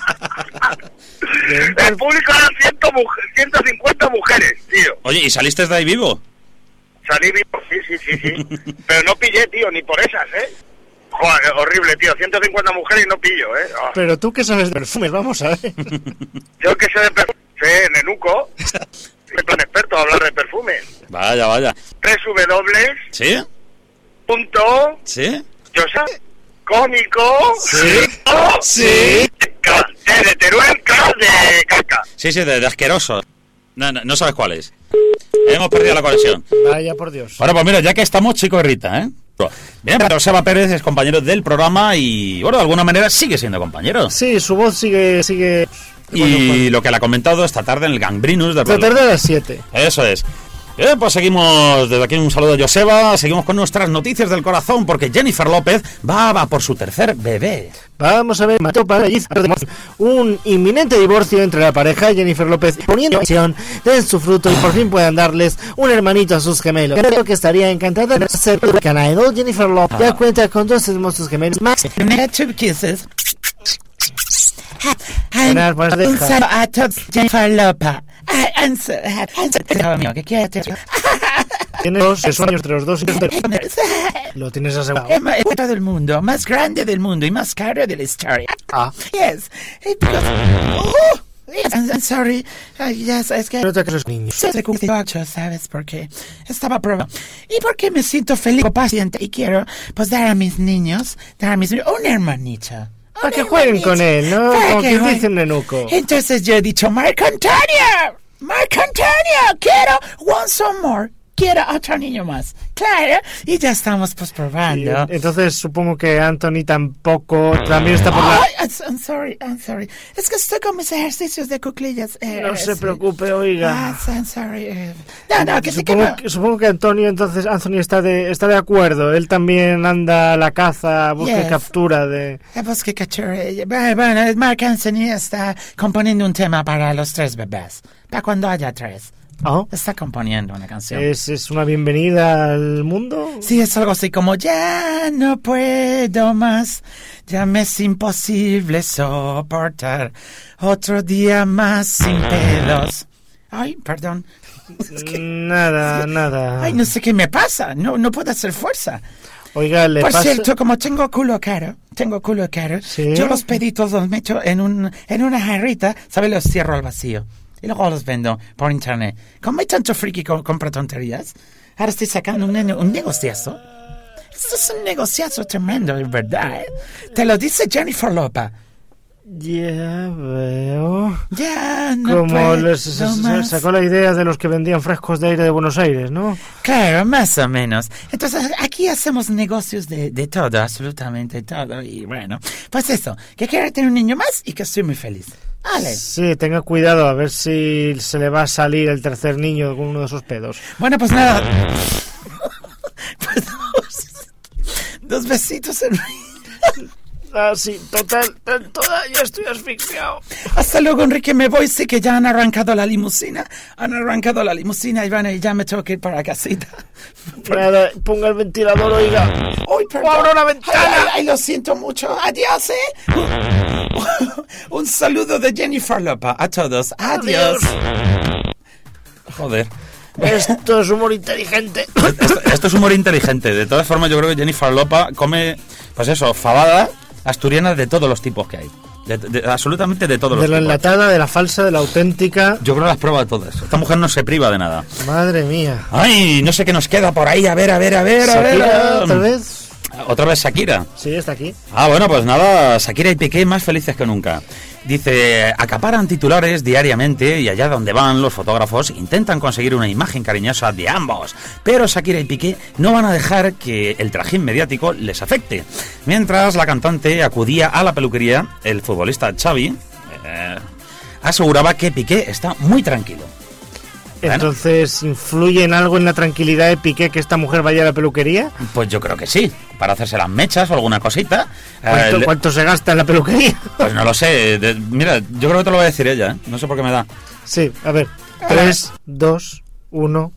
Speaker 6: El público eran 150 mujeres, tío.
Speaker 1: Oye, ¿y saliste de ahí vivo?
Speaker 6: Salí vivo, sí. Pero no pillé, tío, ni por esas, ¿eh? Joder, horrible, tío. 150 mujeres y no pillo, ¿eh? Oh.
Speaker 2: Pero tú qué sabes de perfumes, vamos a ver.
Speaker 6: Yo que sé de perfumes, sé, nenuco. Soy tan experto a hablar de perfumes.
Speaker 1: Vaya.
Speaker 6: 3 W.
Speaker 1: ¿Sí?
Speaker 6: Punto.
Speaker 1: ¿Sí?
Speaker 6: Yo sé. Cómico.
Speaker 2: Sí.
Speaker 6: De Teruel, de caca.
Speaker 1: Sí, de asqueroso. No sabes cuál es. Hemos perdido la conexión.
Speaker 2: Vaya por Dios.
Speaker 1: Bueno, pues mira, ya que estamos, Chico y Rita, ¿eh? Bien, Joseba Pérez es compañero del programa y, bueno, de alguna manera sigue siendo compañero.
Speaker 2: Sí, su voz sigue...
Speaker 1: Y lo que le ha comentado esta tarde en el Gambrinus de
Speaker 2: esta tarde a las 7.
Speaker 1: Eso es. Bien, pues seguimos, desde aquí un saludo a Joseba, seguimos con nuestras noticias del corazón, porque Jennifer López va por su tercer bebé.
Speaker 2: Vamos a ver, Mateo Paralliz, un inminente divorcio entre la pareja y Jennifer López, poniendo acción de su fruto y por fin puedan darles un hermanito a sus gemelos. Creo que estaría encantada de ser American Idol. Jennifer López ya cuenta con 2 hermosos gemelos más.
Speaker 4: Kisses.
Speaker 2: Un
Speaker 4: saludo a todos, Jennifer López. ¿Qué quieres?
Speaker 2: Tienes 2 años entre los dos. Lo tienes asegurado.
Speaker 4: Es todo el mundo, más grande del mundo y más caro de la historia. Yes. Yes, I'm sorry. Yes, es que...
Speaker 2: No te crees niños.
Speaker 4: Se cumplió 8, ¿sabes por qué? Estaba probando. Y porque me siento feliz, paciente, y quiero, pues, dar a mis niños un hermanito.
Speaker 2: Para que jueguen con él, ¿no? Como que dicen nenuco.
Speaker 4: Entonces yo he dicho, Marc Antonio, quiero quiero otro niño más. Claro, y ya estamos pues probando.
Speaker 2: Entonces supongo que Anthony tampoco, también está por la...
Speaker 4: I'm sorry. Es que estoy con mis ejercicios de cuclillas.
Speaker 2: No se preocupe, oiga.
Speaker 4: I'm sorry.
Speaker 2: Supongo que Anthony está de acuerdo. Él también anda a la caza, busca y captura de...
Speaker 4: Busca y captura. Bueno, Marc Anthony está componiendo un tema para los 3 bebés. Para cuando haya 3. Está componiendo una canción.
Speaker 2: ¿Es una bienvenida al mundo?
Speaker 4: Sí, es algo así como ya no puedo más, ya me es imposible soportar otro día más sin pedos. Ay, perdón.
Speaker 2: Nada.
Speaker 4: Ay, no sé qué me pasa, no puedo hacer fuerza.
Speaker 2: Oiga,
Speaker 4: Por cierto, como tengo culo caro,
Speaker 2: ¿sí?
Speaker 4: Yo los peditos los meto en una jarrita, ¿sabes? Los cierro al vacío. Y luego los vendo por internet. Como hay tanto friki que compra tonterías, ahora estoy sacando un negociazo. Esto es un negociazo tremendo, es verdad. Te lo dice Jennifer López.
Speaker 2: Ya veo.
Speaker 4: Ya no
Speaker 2: Como
Speaker 4: puedo
Speaker 2: sacó la idea de los que vendían frescos de aire de Buenos Aires, ¿no?
Speaker 4: Claro, más o menos. Entonces, aquí hacemos negocios de todo, absolutamente todo. Y bueno, pues eso, que quiero tener un niño más y que estoy muy feliz. Vale.
Speaker 2: Sí, tenga cuidado a ver si se le va a salir el tercer niño con uno de esos pedos.
Speaker 4: Bueno, pues nada. Pues dos besitos en...
Speaker 2: Ah, sí, total, ya estoy asfixiado.
Speaker 4: Hasta luego, Enrique, me voy, sí que ya han arrancado la limusina. Y bueno, y ya me tengo que ir para casita.
Speaker 2: Nada, ponga el ventilador, oiga.
Speaker 4: ¡Ay, perdón!
Speaker 2: ¡Abro la ventana!
Speaker 4: Ay, lo siento mucho. Adiós, Un saludo de Jennifer Lopez a todos. Adiós.
Speaker 5: Joder.
Speaker 2: Esto es humor inteligente.
Speaker 5: Esto es humor inteligente. De todas formas, yo creo que Jennifer Lopez come, pues eso, fabada asturiana de todos los tipos que hay. Absolutamente de todos los tipos.
Speaker 2: De la enlatada, de la falsa, de la auténtica.
Speaker 5: Yo creo que las prueba de todas. Esta mujer no se priva de nada.
Speaker 2: Madre mía.
Speaker 5: Ay, no sé qué nos queda por ahí. A ver.
Speaker 2: Shakira, tal vez.
Speaker 5: ¿Otra vez Shakira?
Speaker 2: Sí, está aquí.
Speaker 5: Ah, bueno, pues nada, Shakira y Piqué más felices que nunca. Dice, acaparan titulares diariamente y allá donde van los fotógrafos intentan conseguir una imagen cariñosa de ambos. Pero Shakira y Piqué no van a dejar que el trajín mediático les afecte. Mientras la cantante acudía a la peluquería, el futbolista Xavi aseguraba que Piqué está muy tranquilo.
Speaker 2: Entonces, ¿influye en algo en la tranquilidad de Piqué que esta mujer vaya a la peluquería?
Speaker 5: Pues yo creo que sí, para hacerse las mechas o alguna cosita.
Speaker 2: ¿Cuánto se gasta en la peluquería?
Speaker 5: Pues no lo sé, mira, yo creo que te lo va a decir ella, no sé por qué me da.
Speaker 2: Sí, a ver, 3, 2, 1...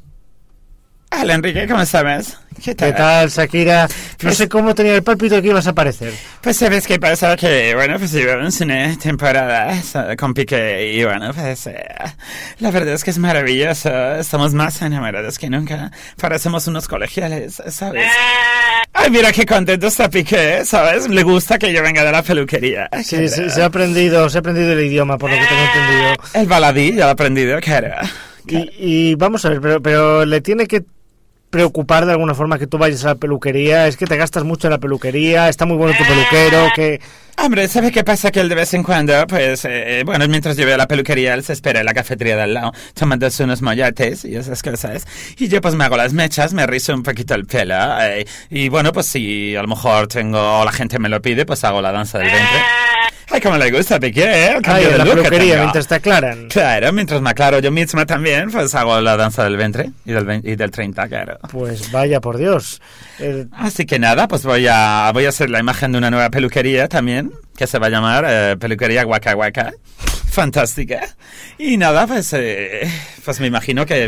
Speaker 4: Hola, Enrique, ¿cómo estás?
Speaker 2: ¿Qué tal, Shakira? No sé cómo tenía el pálpito de que ibas a aparecer.
Speaker 4: Pues sabes qué pasa, que bueno, pues llevamos una temporada con Piqué y bueno, pues la verdad es que es maravilloso, estamos más enamorados que nunca, parecemos unos colegiales, ¿sabes? Ay, mira qué contento está Piqué, ¿sabes? Le gusta que yo venga de la peluquería.
Speaker 2: Sí, se ha aprendido el idioma, por lo que tengo entendido.
Speaker 4: El baladí ya lo ha aprendido, claro.
Speaker 2: Y vamos a ver, pero le tiene que preocupar de alguna forma que tú vayas a la peluquería. Es que te gastas mucho en la peluquería, está muy bueno tu peluquero, que...
Speaker 4: Hombre, ¿sabes qué pasa? Que él de vez en cuando, pues, bueno, mientras yo voy a la peluquería, él se espera en la cafetería de al lado, tomándose unos molletes y esas cosas. Y yo, pues, me hago las mechas, me rizo un poquito el pelo. Y bueno, pues, si a lo mejor o la gente me lo pide, pues hago la danza del ventre. Ay, cómo le gusta a Piqué, el cambio de
Speaker 2: la
Speaker 4: look
Speaker 2: peluquería, mientras te aclaran.
Speaker 4: Claro, mientras me aclaro yo misma también, pues hago la danza del ventre y del 30, claro.
Speaker 2: Pues vaya, por Dios.
Speaker 4: Así que nada, pues voy a hacer la imagen de una nueva peluquería también, que se va a llamar Peluquería Waka Waka. Fantástica. Y nada, pues me imagino que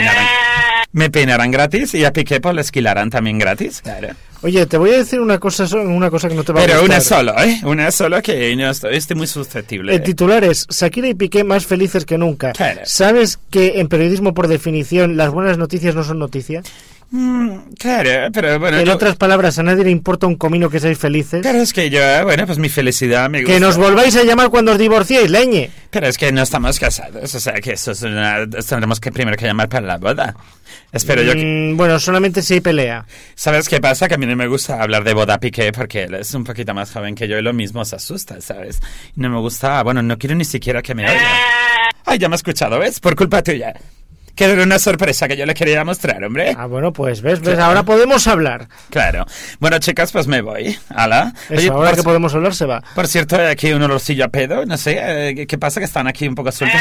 Speaker 4: me peinarán gratis y a Piqué pues le esquilarán también gratis. Claro.
Speaker 2: Oye, te voy a decir una cosa que no te va a gustar.
Speaker 4: Pero una solo que no estoy muy susceptible.
Speaker 2: El titular es Shakira y Piqué más felices que nunca.
Speaker 4: Claro.
Speaker 2: ¿Sabes que en periodismo, por definición, las buenas noticias no son noticias?
Speaker 4: Claro, pero bueno...
Speaker 2: En otras palabras, a nadie le importa un comino que seáis felices.
Speaker 4: Pero es que yo, bueno, pues mi felicidad me gusta.
Speaker 2: Que nos volváis a llamar cuando os divorciéis, leñe.
Speaker 4: Pero es que no estamos casados, o sea que eso tendremos que primero que llamar para la boda. Espero yo que...
Speaker 2: Bueno, solamente si hay pelea.
Speaker 4: ¿Sabes qué pasa? Que a mí no me gusta hablar de boda Piqué porque él es un poquito más joven que yo y lo mismo se asusta, ¿sabes? No me gusta, bueno, no quiero ni siquiera que me oiga. Ay, ya me ha escuchado, ¿ves? Por culpa tuya. Que era una sorpresa que yo le quería mostrar, hombre.
Speaker 2: Ah, bueno, pues ves, ahora podemos hablar.
Speaker 4: Claro. Bueno, chicas, pues me voy. ¿Hala?
Speaker 2: Oye, ahora que podemos hablar se va.
Speaker 4: Por cierto, hay aquí un olorcillo a pedo, no sé, ¿qué pasa? Que están aquí un poco sueltos.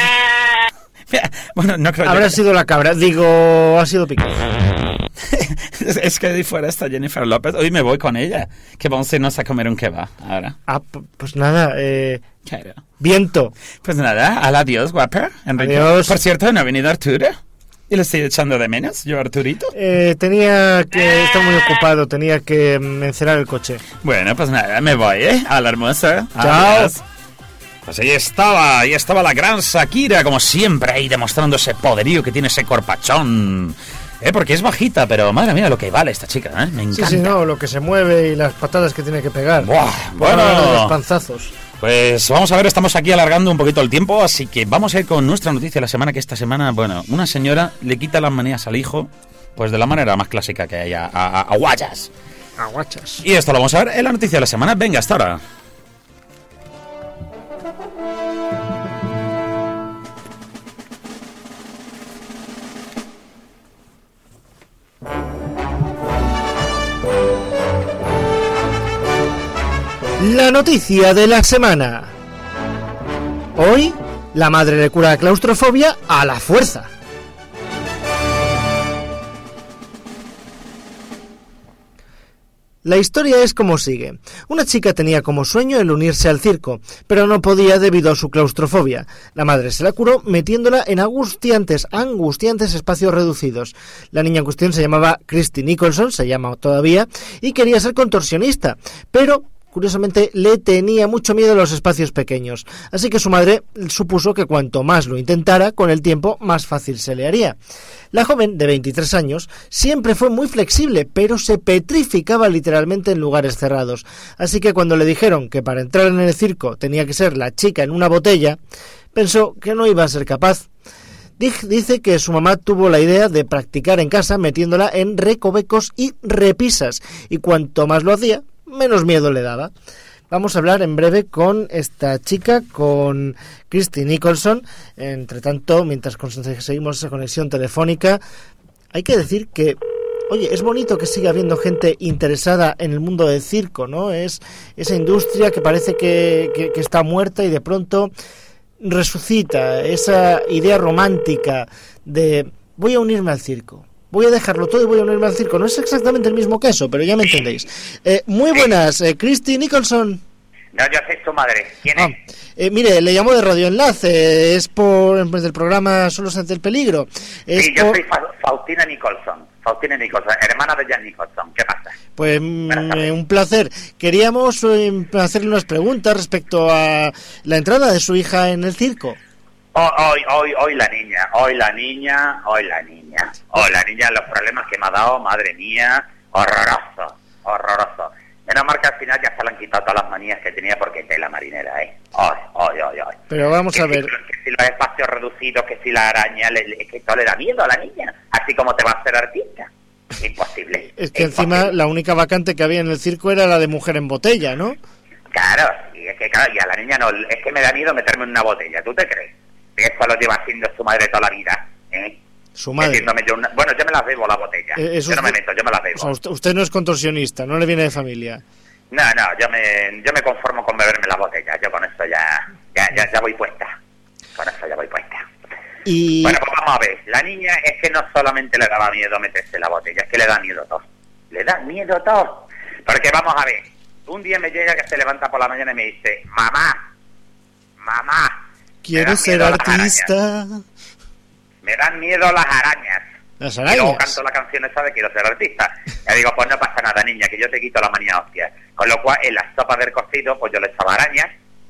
Speaker 4: Bueno, no creo.
Speaker 2: Habrá sido la cabra, digo, ha sido Piqué.
Speaker 4: Es que de fuera está Jennifer Lopez, hoy me voy con ella, que vamos a irnos a comer un kebab ahora.
Speaker 2: Ah, pues nada,
Speaker 4: claro.
Speaker 2: Viento.
Speaker 4: Pues nada, adiós, guapa. Enrique.
Speaker 2: Adiós.
Speaker 4: Por cierto, ¿no ha venido Arturo? ¿Y lo estoy echando de menos, yo, Arturito?
Speaker 2: Está muy ocupado, tenía que encerar el coche.
Speaker 4: Bueno, pues nada, me voy, a la hermosa.
Speaker 2: Chao.
Speaker 4: Adiós.
Speaker 5: Pues ahí estaba la gran Shakira, como siempre, ahí demostrando ese poderío que tiene ese corpachón. Porque es bajita, pero madre mía, lo que vale esta chica, me encanta.
Speaker 2: Sí, no, lo que se mueve y las patadas que tiene que pegar.
Speaker 5: Buah, bueno,
Speaker 2: los panzazos.
Speaker 5: Pues vamos a ver, estamos aquí alargando un poquito el tiempo, así que vamos a ir con nuestra noticia de la semana, que esta semana, bueno, una señora le quita las manías al hijo, pues de la manera más clásica que hay, a guayas.
Speaker 2: A guachas.
Speaker 5: Y esto lo vamos a ver en la noticia de la semana. Venga, hasta ahora.
Speaker 2: La noticia de la semana. Hoy, la madre le cura la claustrofobia a la fuerza. La historia es como sigue. Una chica tenía como sueño el unirse al circo, pero no podía debido a su claustrofobia. La madre se la curó metiéndola en angustiantes espacios reducidos. La niña en cuestión se llamaba Christy Nicholson, se llama todavía, y quería ser contorsionista, pero curiosamente le tenía mucho miedo a los espacios pequeños, así que su madre supuso que cuanto más lo intentara, con el tiempo más fácil se le haría. La joven, de 23 años, siempre fue muy flexible, pero se petrificaba literalmente en lugares cerrados, así que cuando le dijeron que para entrar en el circo tenía que ser la chica en una botella, pensó que no iba a ser capaz. Dice que su mamá tuvo la idea de practicar en casa metiéndola en recovecos y repisas, y cuanto más lo hacía, menos miedo le daba. Vamos a hablar en breve con esta chica, con Christy Nicholson. Entre tanto, mientras conseguimos esa conexión telefónica, hay que decir que, oye, es bonito que siga habiendo gente interesada en el mundo del circo, ¿no? Es esa industria que parece que está muerta y de pronto resucita esa idea romántica de voy a unirme al circo. Voy a dejarlo todo y voy a unirme al circo. No es exactamente el mismo caso, pero ya me entendéis. Muy buenas, Christy Nicholson.
Speaker 7: No, yo soy su madre. ¿Quién es?
Speaker 2: Mire, le llamo de Radio Enlace. Es por del programa Solos ante el peligro.
Speaker 7: Sí, yo soy Faustina Nicholson. Faustina Nicholson, hermana de Jan Nicholson. ¿Qué pasa?
Speaker 2: Pues un placer. Queríamos hacerle unas preguntas respecto a la entrada de su hija en el circo.
Speaker 7: Hoy la niña, los problemas que me ha dado, madre mía, horroroso. Menos mal que al final ya se le han quitado todas las manías que tenía porque es la marinera, Hoy.
Speaker 2: Pero vamos a ver.
Speaker 7: Que si los espacios reducidos, que si la araña, es que esto le da miedo a la niña, así como te va a hacer artista. Imposible.
Speaker 2: Es que encima la única vacante que había en el circo era la de mujer en botella, ¿no?
Speaker 7: Claro, y a la niña no, es que me da miedo meterme en una botella, ¿tú te crees? Eso lo lleva haciendo su madre toda la vida,
Speaker 2: Su madre.
Speaker 7: yo me las bebo la botella. Yo no me meto, yo me las bebo.
Speaker 2: O sea, usted no es contorsionista, no le viene de familia.
Speaker 7: No, yo me conformo con beberme la botella. Yo con eso ya voy puesta. Con eso ya voy puesta.
Speaker 2: Y...
Speaker 7: Bueno, pues vamos a ver. La niña es que no solamente le daba miedo meterse la botella, es que le da miedo todo. Le da miedo todo. Porque vamos a ver. Un día me llega que se levanta por la mañana y me dice, mamá,
Speaker 2: quiero ser artista.
Speaker 7: Me dan miedo las arañas.
Speaker 2: Las arañas.
Speaker 7: Y luego canto la canción esa de quiero ser artista. Le digo, pues no pasa nada, niña, que yo te quito la manía hostia. Con lo cual, en la sopa del cocido, pues yo le echaba arañas.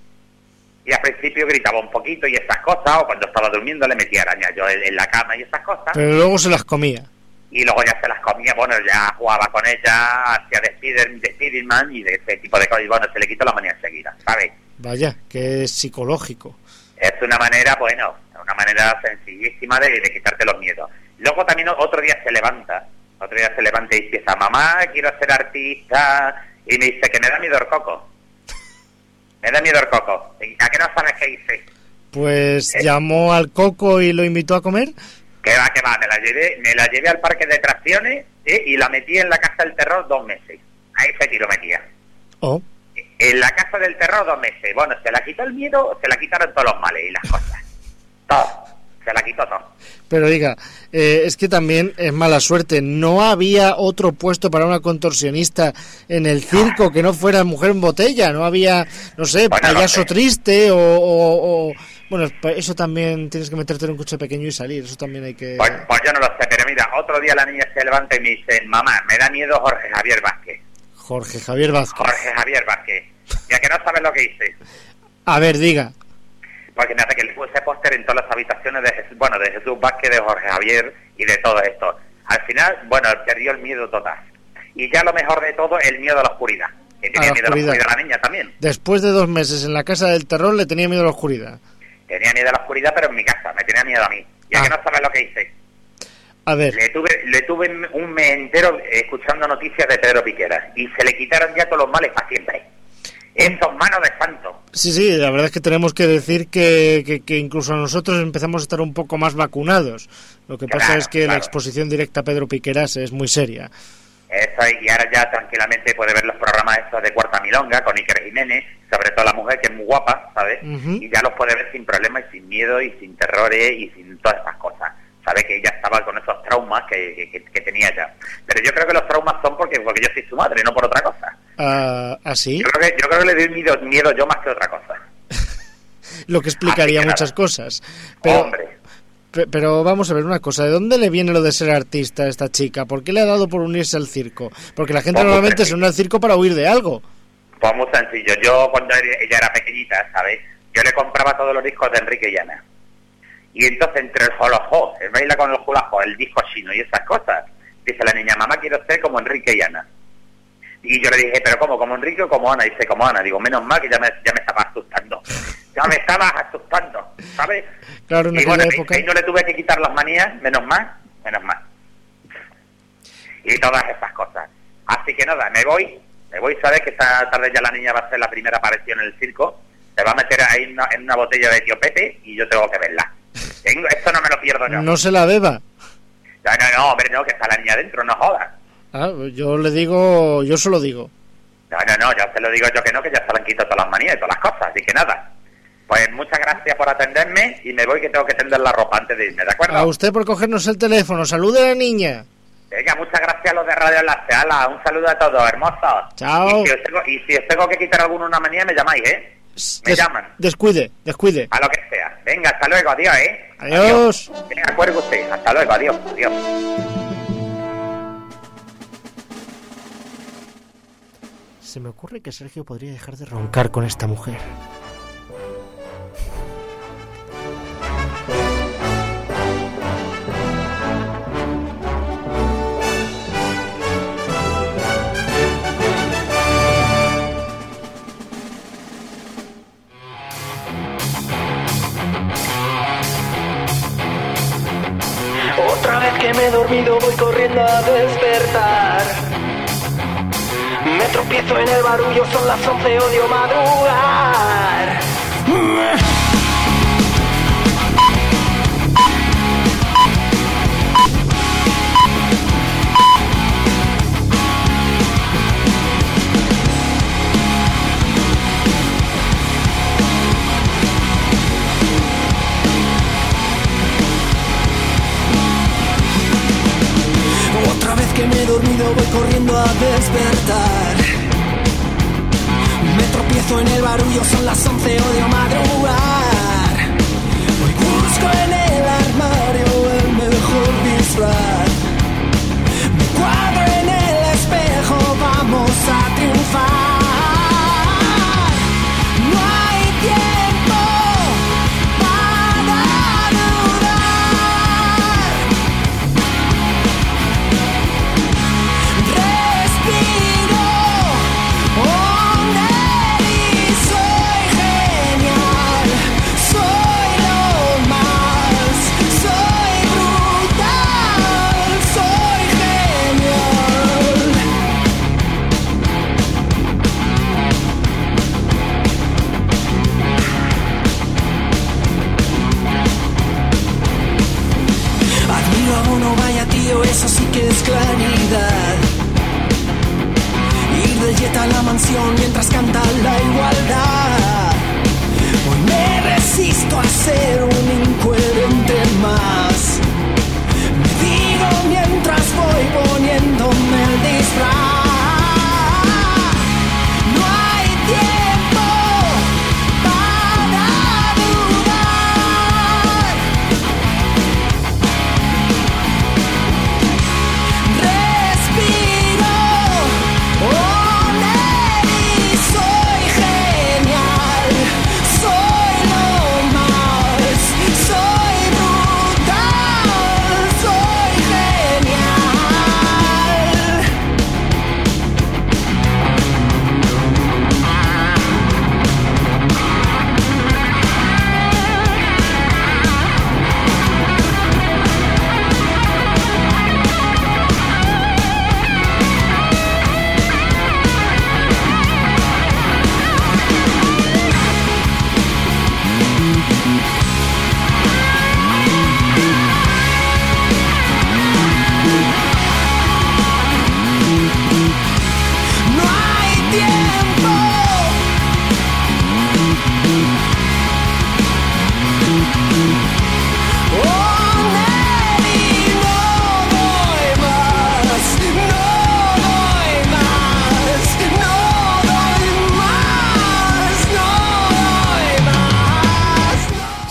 Speaker 7: Y al principio gritaba un poquito y esas cosas, o cuando estaba durmiendo le metía arañas yo en la cama y esas cosas.
Speaker 2: Pero luego se las comía.
Speaker 7: Y luego ya se las comía, bueno, ya jugaba con ella, hacía de Spiderman y de ese tipo de cosas. Y bueno, se le quitó la manía enseguida, ¿sabes?
Speaker 2: Vaya, que es psicológico.
Speaker 7: Es una manera, una manera sencillísima de quitarte los miedos. Luego también otro día se levanta y empieza, mamá, quiero ser artista, y me dice que me da miedo el coco. ¿A qué no sabes qué hice?
Speaker 2: Pues llamó al coco y lo invitó a comer.
Speaker 7: Que va, me la llevé al parque de atracciones y la metí en la casa del terror 2 meses. Ahí se tiro metía.
Speaker 2: Oh.
Speaker 7: En la casa del terror 2 meses. Bueno, se la quitó el miedo, se la quitaron todos los males y las cosas. Todo. Se la quitó todo.
Speaker 2: Pero diga, es que también es mala suerte. ¿No había otro puesto para una contorsionista en el circo que no fuera mujer en botella? ¿No había, no sé, payaso triste o... Bueno, eso también tienes que meterte en un coche pequeño y salir. Eso también hay que...
Speaker 7: Pues yo no lo sé, pero mira, otro día la niña se levanta y me dice, mamá, me da miedo Jorge Javier Vázquez.
Speaker 2: Jorge Javier Vázquez.
Speaker 7: Ya que no sabes lo que hice.
Speaker 2: A ver, diga.
Speaker 7: Porque me hace que le puse póster en todas las habitaciones de Jesús Vázquez, de Jorge Javier y de todo esto. Al final, perdió el miedo total. Y ya lo mejor de todo, el miedo a la oscuridad. Que tenía miedo a la oscuridad la niña también.
Speaker 2: Después de 2 meses en la casa del terror, le tenía miedo a la oscuridad.
Speaker 7: Tenía miedo a la oscuridad, pero en mi casa. Me tenía miedo a mí. Ya que no sabes lo que hice.
Speaker 2: A ver.
Speaker 7: Le tuve un mes entero escuchando noticias de Pedro Piqueras. Y se le quitaron ya todos los males para siempre. Esos manos de santo.
Speaker 2: Sí, la verdad es que tenemos que decir que incluso nosotros empezamos a estar un poco más vacunados. Lo que pasa es que la exposición directa a Pedro Piqueras es muy seria.
Speaker 7: Eso, y ahora ya tranquilamente puede ver los programas estos de Cuarta Milonga con Iker Jiménez, sobre todo la mujer que es muy guapa, ¿sabes? Y ya los puede ver sin problemas y sin miedo y sin terrores y sin todas esas cosas. sabe que ella estaba con esos traumas que tenía ella. Pero yo creo que los traumas son porque yo soy su madre, no por otra cosa.
Speaker 2: ¿Ah, sí?
Speaker 7: Yo creo que le doy miedo yo más que otra cosa.
Speaker 2: Lo que explicaría muchas cosas. Pero, hombre. Pero vamos a ver una cosa, ¿de dónde le viene lo de ser artista a esta chica? ¿Por qué le ha dado por unirse al circo? Porque la gente normalmente se une al circo para huir de algo.
Speaker 7: Pues muy sencillo, yo cuando ella era pequeñita, ¿sabes? Yo le compraba todos los discos de Enrique y Ana. Y entonces entre el jolojó, el baila con el julajo, el disco chino y esas cosas, dice la niña, mamá, quiero ser como Enrique y Ana. Y yo le dije, ¿pero cómo? ¿Como Enrique o como Ana? Dice, como Ana. Digo, menos mal que ya me estaba asustando. Ya me estaba asustando, ¿sabes?
Speaker 2: Claro, en aquella época.
Speaker 7: Y no le tuve que quitar las manías, menos mal. Y todas esas cosas. Así que nada, me voy, ¿sabes? Que esta tarde ya la niña va a hacer la primera aparición en el circo. Se va a meter ahí en una botella de tío Pepe y yo tengo que verla. Esto no me lo pierdo yo.
Speaker 2: No se la beba.
Speaker 7: No, hombre, no, que está la niña dentro, no jodas.
Speaker 2: Yo solo digo.
Speaker 7: No, ya se lo digo yo que no, que ya se le han quitado todas las manías y todas las cosas, así que nada. Pues muchas gracias por atenderme y me voy que tengo que tender la ropa antes de irme, ¿de acuerdo?
Speaker 2: A usted por cogernos el teléfono, salude a la niña.
Speaker 7: Venga, muchas gracias a los de Radio Enlace, ala, un saludo a todos, hermosos.
Speaker 2: Chao.
Speaker 7: Y si os tengo que quitar alguna manía, me llamáis, ¿eh? Me llaman.
Speaker 2: Descuide.
Speaker 7: A lo que sea. Venga, hasta luego, adiós, ¿eh?
Speaker 2: Adiós.
Speaker 7: Venga, acuerde usted, hasta luego, adiós.
Speaker 2: Se me ocurre que Sergio podría dejar de roncar con esta mujer.
Speaker 8: Otra vez que me he dormido voy corriendo a despertar. Me tropiezo en el barullo, son las 11, odio madrugar. Otra vez que me he dormido voy corriendo a despertar. Me tropiezo en el barullo, son las 11, odio madrugar. Hoy busco en el armario el mejor disfraz. Me cuadro en el espejo, vamos a triunfar. No hay tiempo para dudar. Respiro. Eso sí que es claridad. Ir de jet a la mansión mientras canta la igualdad. Hoy me resisto a ser un incoherente más. Me digo mientras voy poniéndome el disfraz. No hay tiempo para dudar. Respiro, soy genial.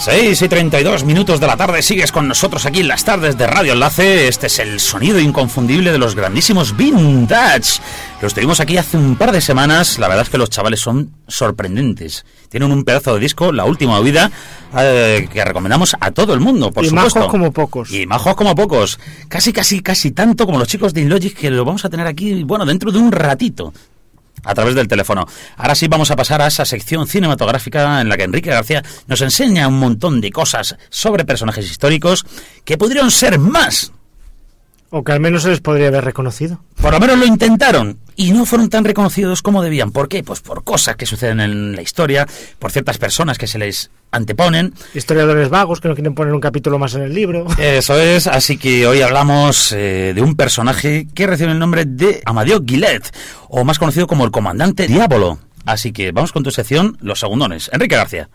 Speaker 1: 6:32 de la tarde, sigues con nosotros aquí en las tardes de Radio Enlace. Este es el sonido inconfundible de los grandísimos Vintage. Los tuvimos aquí hace un par de semanas. La verdad es que los chavales son sorprendentes. Tienen un pedazo de disco, La Última Vida, que recomendamos a todo el mundo, por supuesto.
Speaker 2: Y majos como pocos.
Speaker 1: Y majos como pocos. Casi tanto como los chicos de InLogic, que lo vamos a tener aquí, bueno, dentro de un ratito, a través del teléfono. Ahora sí vamos a pasar a esa sección cinematográfica en la que Enrique García nos enseña un montón de cosas sobre personajes históricos que pudieron ser más.
Speaker 2: O que al menos se les podría haber reconocido.
Speaker 1: Por lo menos lo intentaron y no fueron tan reconocidos como debían. ¿Por qué? Pues por cosas que suceden en la historia, por ciertas personas que se les anteponen.
Speaker 2: Historiadores vagos que no quieren poner un capítulo más en el libro.
Speaker 1: Eso es, así que hoy hablamos de un personaje que recibe el nombre de Amadeo Gilet, o más conocido como el Comandante Diablo. Así que vamos con tu sección, Los Segundones. Enrique García.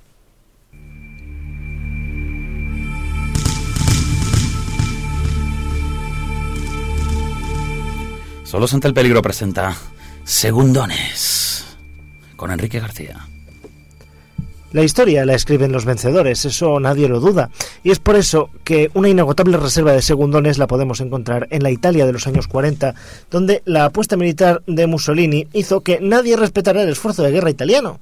Speaker 1: Solos ante el peligro presenta Segundones con Enrique García.
Speaker 2: La historia la escriben los vencedores, eso nadie lo duda, y es por eso que una inagotable reserva de segundones la podemos encontrar en la Italia de los años 40, donde la apuesta militar de Mussolini hizo que nadie respetara el esfuerzo de guerra italiano.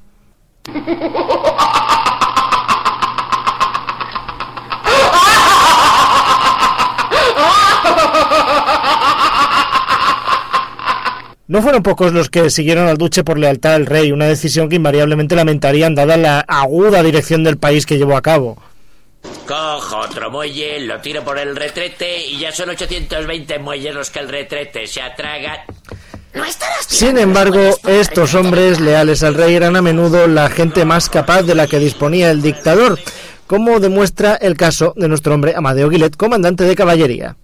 Speaker 2: No fueron pocos los que siguieron al duce por lealtad al rey, una decisión que invariablemente lamentarían dada la aguda dirección del país que llevó a cabo.
Speaker 9: Cojo otro muelle, lo tiro por el retrete y ya son 820 muelles los que el retrete se atragan.
Speaker 2: Sin embargo, estos hombres leales al rey eran a menudo la gente más capaz de la que disponía el dictador, como demuestra el caso de nuestro hombre Amadeo Gilet, comandante de caballería.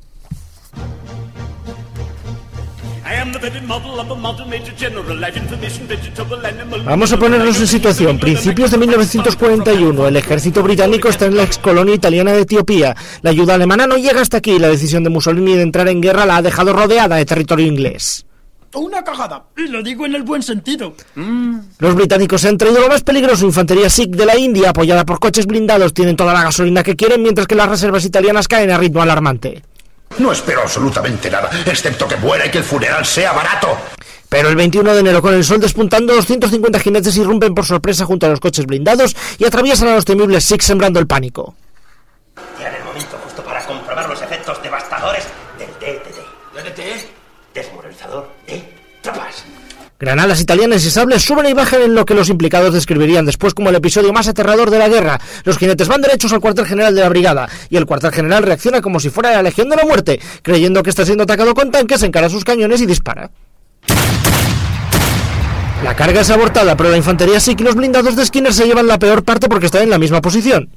Speaker 2: Vamos a ponernos en situación. Principios de 1941, el ejército británico está en la excolonia italiana de Etiopía. La ayuda alemana no llega hasta aquí. La decisión de Mussolini de entrar en guerra la ha dejado rodeada de territorio inglés.
Speaker 10: Una cagada, y lo digo en el buen sentido.
Speaker 2: Los británicos se han traído lo más peligroso, infantería Sikh de la India, apoyada por coches blindados, tienen toda la gasolina que quieren, mientras que las reservas italianas caen a ritmo alarmante.
Speaker 3: No espero absolutamente nada, excepto que muera y que el funeral sea barato.
Speaker 2: Pero el 21 de enero, con el sol despuntando, 250 jinetes irrumpen por sorpresa junto a los coches blindados y atraviesan a los temibles Sikhs sembrando el pánico.
Speaker 11: Era el momento justo para comprobar los efectos devastadores del DDT. ¿DDT? Desmoralizador de tropas.
Speaker 2: Granadas italianas y sables suben y bajan en lo que los implicados describirían después como el episodio más aterrador de la guerra. Los jinetes van derechos al cuartel general de la brigada, y el cuartel general reacciona como si fuera la Legión de la Muerte, creyendo que está siendo atacado con tanques, encara sus cañones y dispara. La carga es abortada, pero la infantería Sikh y los blindados de Skinner se llevan la peor parte porque están en la misma posición.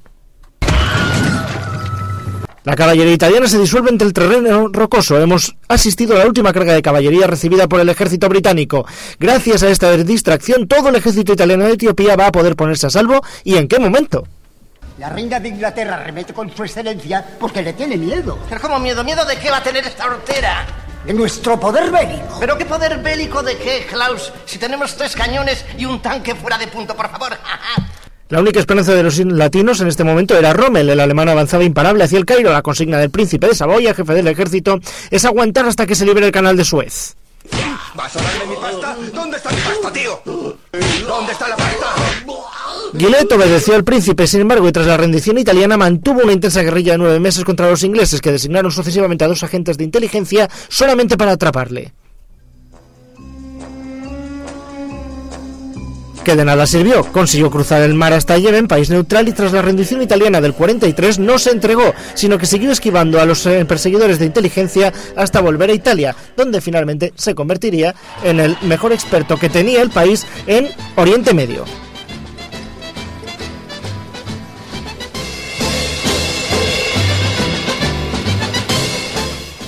Speaker 2: La caballería italiana se disuelve entre el terreno rocoso. Hemos asistido a la última carga de caballería recibida por el ejército británico. Gracias a esta distracción, todo el ejército italiano de Etiopía va a poder ponerse a salvo. ¿Y en qué momento?
Speaker 12: La reina de Inglaterra remete con su excelencia porque le tiene miedo.
Speaker 13: ¿Pero cómo miedo? ¿Miedo de qué va a tener esta hortera?
Speaker 12: De nuestro poder bélico.
Speaker 13: ¿Pero qué poder bélico de qué, Klaus? Si tenemos 3 cañones y un tanque fuera de punto, por favor.
Speaker 2: La única esperanza de los latinos en este momento era Rommel. El alemán avanzaba imparable hacia el Cairo. La consigna del príncipe de Saboya, jefe del ejército, es aguantar hasta que se libere el canal de Suez.
Speaker 3: ¿Vas a darme mi pasta? ¿Dónde está mi pasta, tío? ¿Dónde está la pasta?
Speaker 2: Gilet obedeció al príncipe, sin embargo, y tras la rendición italiana mantuvo una intensa guerrilla de 9 meses contra los ingleses, que designaron sucesivamente a 2 agentes de inteligencia solamente para atraparle. Que de nada sirvió. Consiguió cruzar el mar hasta Yemen, país neutral, y tras la rendición italiana del 43 no se entregó, sino que siguió esquivando a los perseguidores de inteligencia hasta volver a Italia, donde finalmente se convertiría en el mejor experto que tenía el país en Oriente Medio.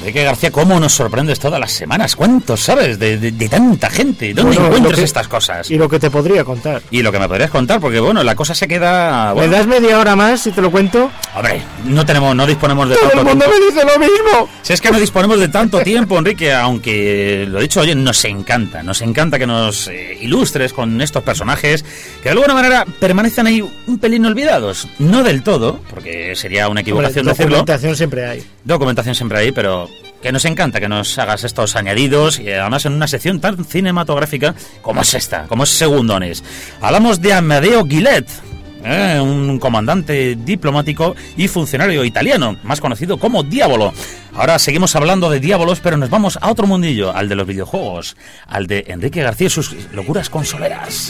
Speaker 1: Enrique García, ¿cómo nos sorprendes todas las semanas? ¿Cuánto sabes de tanta gente? ¿Dónde encuentras estas cosas?
Speaker 2: Y lo que te podría contar.
Speaker 1: Y lo que me podrías contar, porque bueno, la cosa se queda... Bueno.
Speaker 2: ¿Me das media hora más si te lo cuento?
Speaker 1: Hombre, no disponemos de
Speaker 2: todo
Speaker 1: tanto
Speaker 2: tiempo. Todo el mundo me dice lo mismo.
Speaker 1: Si es que no disponemos de tanto tiempo, Enrique, aunque lo dicho, oye, nos encanta que nos ilustres con estos personajes que de alguna manera permanecen ahí un pelín olvidados. No del todo, porque sería una equivocación decirlo.
Speaker 2: Documentación siempre hay.
Speaker 1: Documentación siempre hay, pero que nos encanta que nos hagas estos añadidos y además en una sección tan cinematográfica como es esta, como es Segundones. Hablamos de Amedeo Gilet, un comandante diplomático y funcionario italiano, más conocido como Diavolo. Ahora seguimos hablando de diábolos, pero nos vamos a otro mundillo, al de los videojuegos, al de Enrique García y sus locuras consoleras.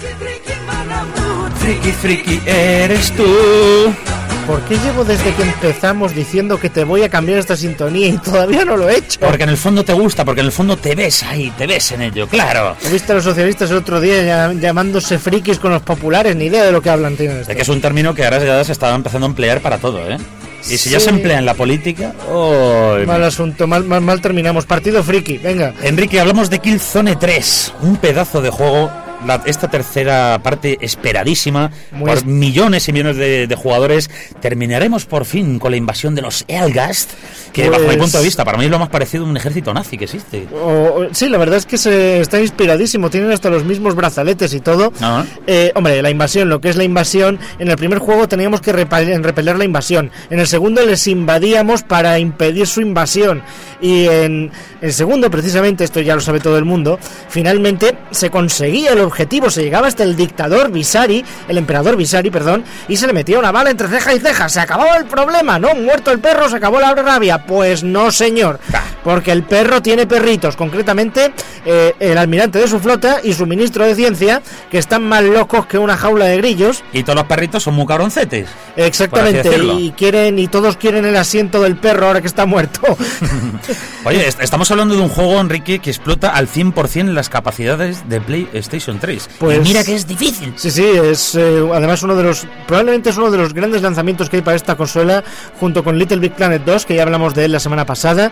Speaker 1: Friki, friki, eres tú.
Speaker 2: ¿Por qué llevo desde que empezamos diciendo que te voy a cambiar esta sintonía y todavía no lo he hecho?
Speaker 1: Porque en el fondo te gusta, porque en el fondo te ves ahí, te ves en ello, claro.
Speaker 2: ¿He visto a los socialistas el otro día llamándose frikis con los populares? Ni idea de lo que hablan, tío.
Speaker 1: Es que es un término que ahora ya se está empezando a emplear para todo, ¿eh? Y si ya se emplea en la política... Oh,
Speaker 2: mal asunto, mal terminamos. Partido friki, venga.
Speaker 1: Enrique, hablamos de Killzone 3, un pedazo de juego... Esta tercera parte esperadísima por millones y millones de jugadores. Terminaremos por fin con la invasión de los Ealgast, que bajo mi punto de vista para mí es lo más parecido a un ejército nazi que existe.
Speaker 2: Sí, la verdad es que está inspiradísimo, tienen hasta los mismos brazaletes y todo. Hombre, la invasión, lo que es la invasión, en el primer juego teníamos que repeler la invasión, en el segundo les invadíamos para impedir su invasión, y en el segundo, precisamente, esto ya lo sabe todo el mundo, finalmente se conseguía el objetivo, se llegaba hasta el emperador Visari, y se le metía una bala entre ceja y ceja. Se acabó el problema, ¿no? Muerto el perro, se acabó la rabia. Pues no, señor, porque el perro tiene perritos, concretamente el almirante de su flota y su ministro de ciencia, que están más locos que una jaula de grillos.
Speaker 1: Y todos los perritos son muy cabroncetes.
Speaker 2: Exactamente, y todos quieren el asiento del perro ahora que está muerto.
Speaker 1: Oye, estamos hablando de un juego, Enrique, que explota al 100% las capacidades de PlayStation 3.
Speaker 2: Pues,
Speaker 1: y mira que es difícil.
Speaker 2: Sí, es además probablemente es uno de los grandes lanzamientos que hay para esta consola, junto con Little Big Planet 2, que ya hablamos de él la semana pasada.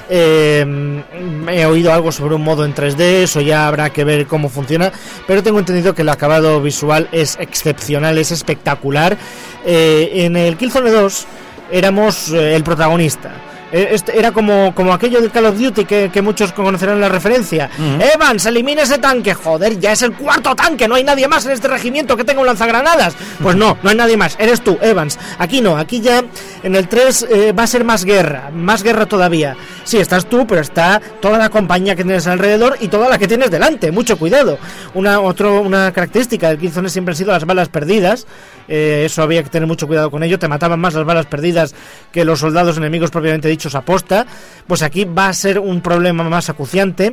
Speaker 2: He oído algo sobre un modo en 3D, eso ya habrá que ver cómo funciona, pero tengo entendido que el acabado visual es excepcional, es espectacular. En el Killzone 2 éramos el protagonista. Era como aquello del Call of Duty que muchos conocerán la referencia. Evans, elimina ese tanque. Joder, ya es el cuarto tanque. No hay nadie más en este regimiento que tenga un lanzagranadas. Pues no hay nadie más. Eres tú, Evans. Aquí no, aquí ya en el 3 va a ser más guerra todavía. Sí, estás tú, pero está toda la compañía que tienes alrededor y toda la que tienes delante. Mucho cuidado. Una característica del Killzone siempre han sido las balas perdidas. Eso había que tener mucho cuidado con ello. Te mataban más las balas perdidas que los soldados enemigos propiamente dichos a posta. Pues aquí va a ser un problema más acuciante,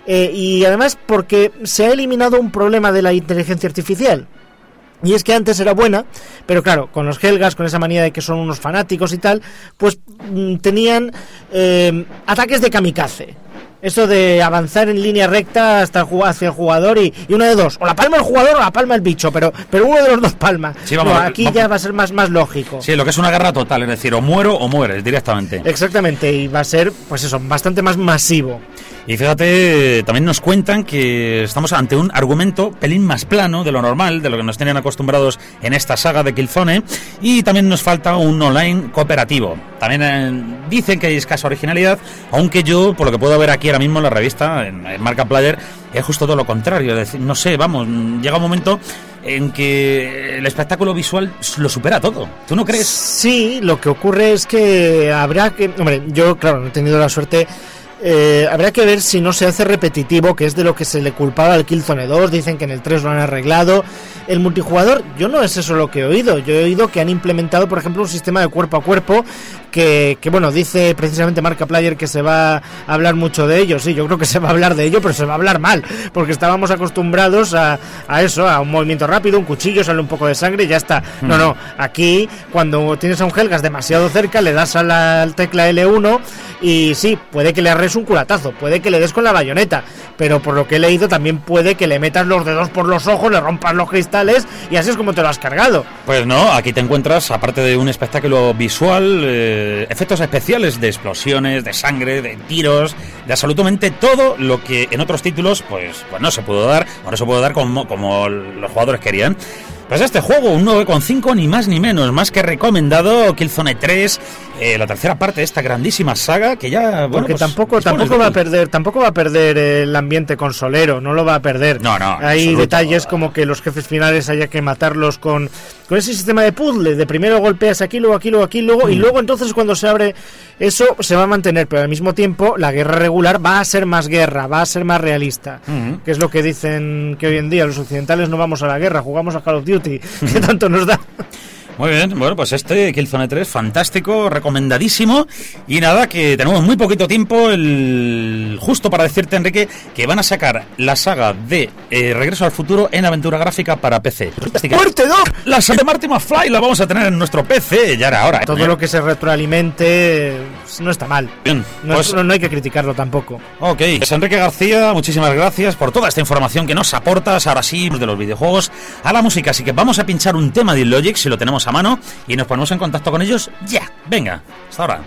Speaker 2: y además porque se ha eliminado un problema de la inteligencia artificial. Y es que antes era buena, pero claro, con los Helgas, con esa manía de que son unos fanáticos y tal, pues tenían ataques de kamikaze. Eso de avanzar en línea recta hacia el jugador y una de dos, o la palma el jugador o la palma el bicho, pero uno de los dos palma.
Speaker 1: Sí, vamos,
Speaker 2: aquí ya va a ser más lógico.
Speaker 1: Sí, lo que es una guerra total, es decir, o muero o mueres directamente.
Speaker 2: Exactamente, y va a ser, pues eso, bastante más masivo.
Speaker 1: Y fíjate, también nos cuentan que estamos ante un argumento pelín más plano de lo normal, de lo que nos tenían acostumbrados en esta saga de Killzone, y también nos falta un online cooperativo. También dicen que hay escasa originalidad, aunque yo, por lo que puedo ver aquí ahora mismo en la revista, en Markiplier, es justo todo lo contrario. Es decir, no sé, vamos, llega un momento en que el espectáculo visual lo supera todo. ¿Tú no crees?
Speaker 2: Sí, lo que ocurre es que habrá que... Hombre, yo, claro, no he tenido la suerte... habrá que ver si no se hace repetitivo, que es de lo que se le culpaba al Killzone 2. Dicen que en el 3 lo han arreglado. El multijugador, yo no es eso lo que he oído. Yo he oído que han implementado, por ejemplo, un sistema de cuerpo a cuerpo que bueno, dice precisamente Markiplier que se va a hablar mucho de ello. Sí, yo creo que se va a hablar de ello, pero se va a hablar mal, porque estábamos acostumbrados a eso, a un movimiento rápido, un cuchillo, sale un poco de sangre y ya está. No, aquí cuando tienes a un Helgas demasiado cerca, le das a la tecla L1 y sí, puede que le arrestes es un culatazo, puede que le des con la bayoneta, pero por lo que he leído también puede que le metas los dedos por los ojos, le rompas los cristales y así es como te lo has cargado.
Speaker 1: Pues no, aquí te encuentras, aparte de un espectáculo visual, efectos especiales de explosiones, de sangre, de tiros, de absolutamente todo lo que en otros títulos pues no se pudo dar, o no se pudo dar como los jugadores querían. Pues este juego, un 9,5 ni más ni menos, más que recomendado, Killzone 3, la tercera parte de esta grandísima saga que ya, bueno,
Speaker 2: porque
Speaker 1: pues,
Speaker 2: tampoco va a perder el ambiente consolero, no lo va a perder.
Speaker 1: No,
Speaker 2: hay detalles como que los jefes finales haya que matarlos con ese sistema de puzzle, de primero golpeas aquí, luego aquí, luego aquí, luego y luego entonces cuando se abre eso se va a mantener, pero al mismo tiempo la guerra regular va a ser más guerra, va a ser más realista, que es lo que dicen que hoy en día los occidentales no vamos a la guerra, jugamos a Call of Duty, que tanto nos da.
Speaker 1: Muy bien, bueno, pues este Killzone 3, fantástico, recomendadísimo. Y nada, que tenemos muy poquito tiempo, justo para decirte, Enrique, que van a sacar la saga de Regreso al Futuro en aventura gráfica para PC.
Speaker 2: ¡Muerte 2!
Speaker 1: La saga de Marty McFly la vamos a tener en nuestro PC, ya era hora.
Speaker 2: Todo lo que se retroalimente no está mal.
Speaker 1: Bien,
Speaker 2: pues, no hay que criticarlo tampoco.
Speaker 1: Ok, pues Enrique García, muchísimas gracias por toda esta información que nos aportas. Ahora sí, de los videojuegos a la música, así que vamos a pinchar un tema de Illogic, si lo tenemos a mano, y nos ponemos en contacto con ellos ya. Venga, hasta ahora.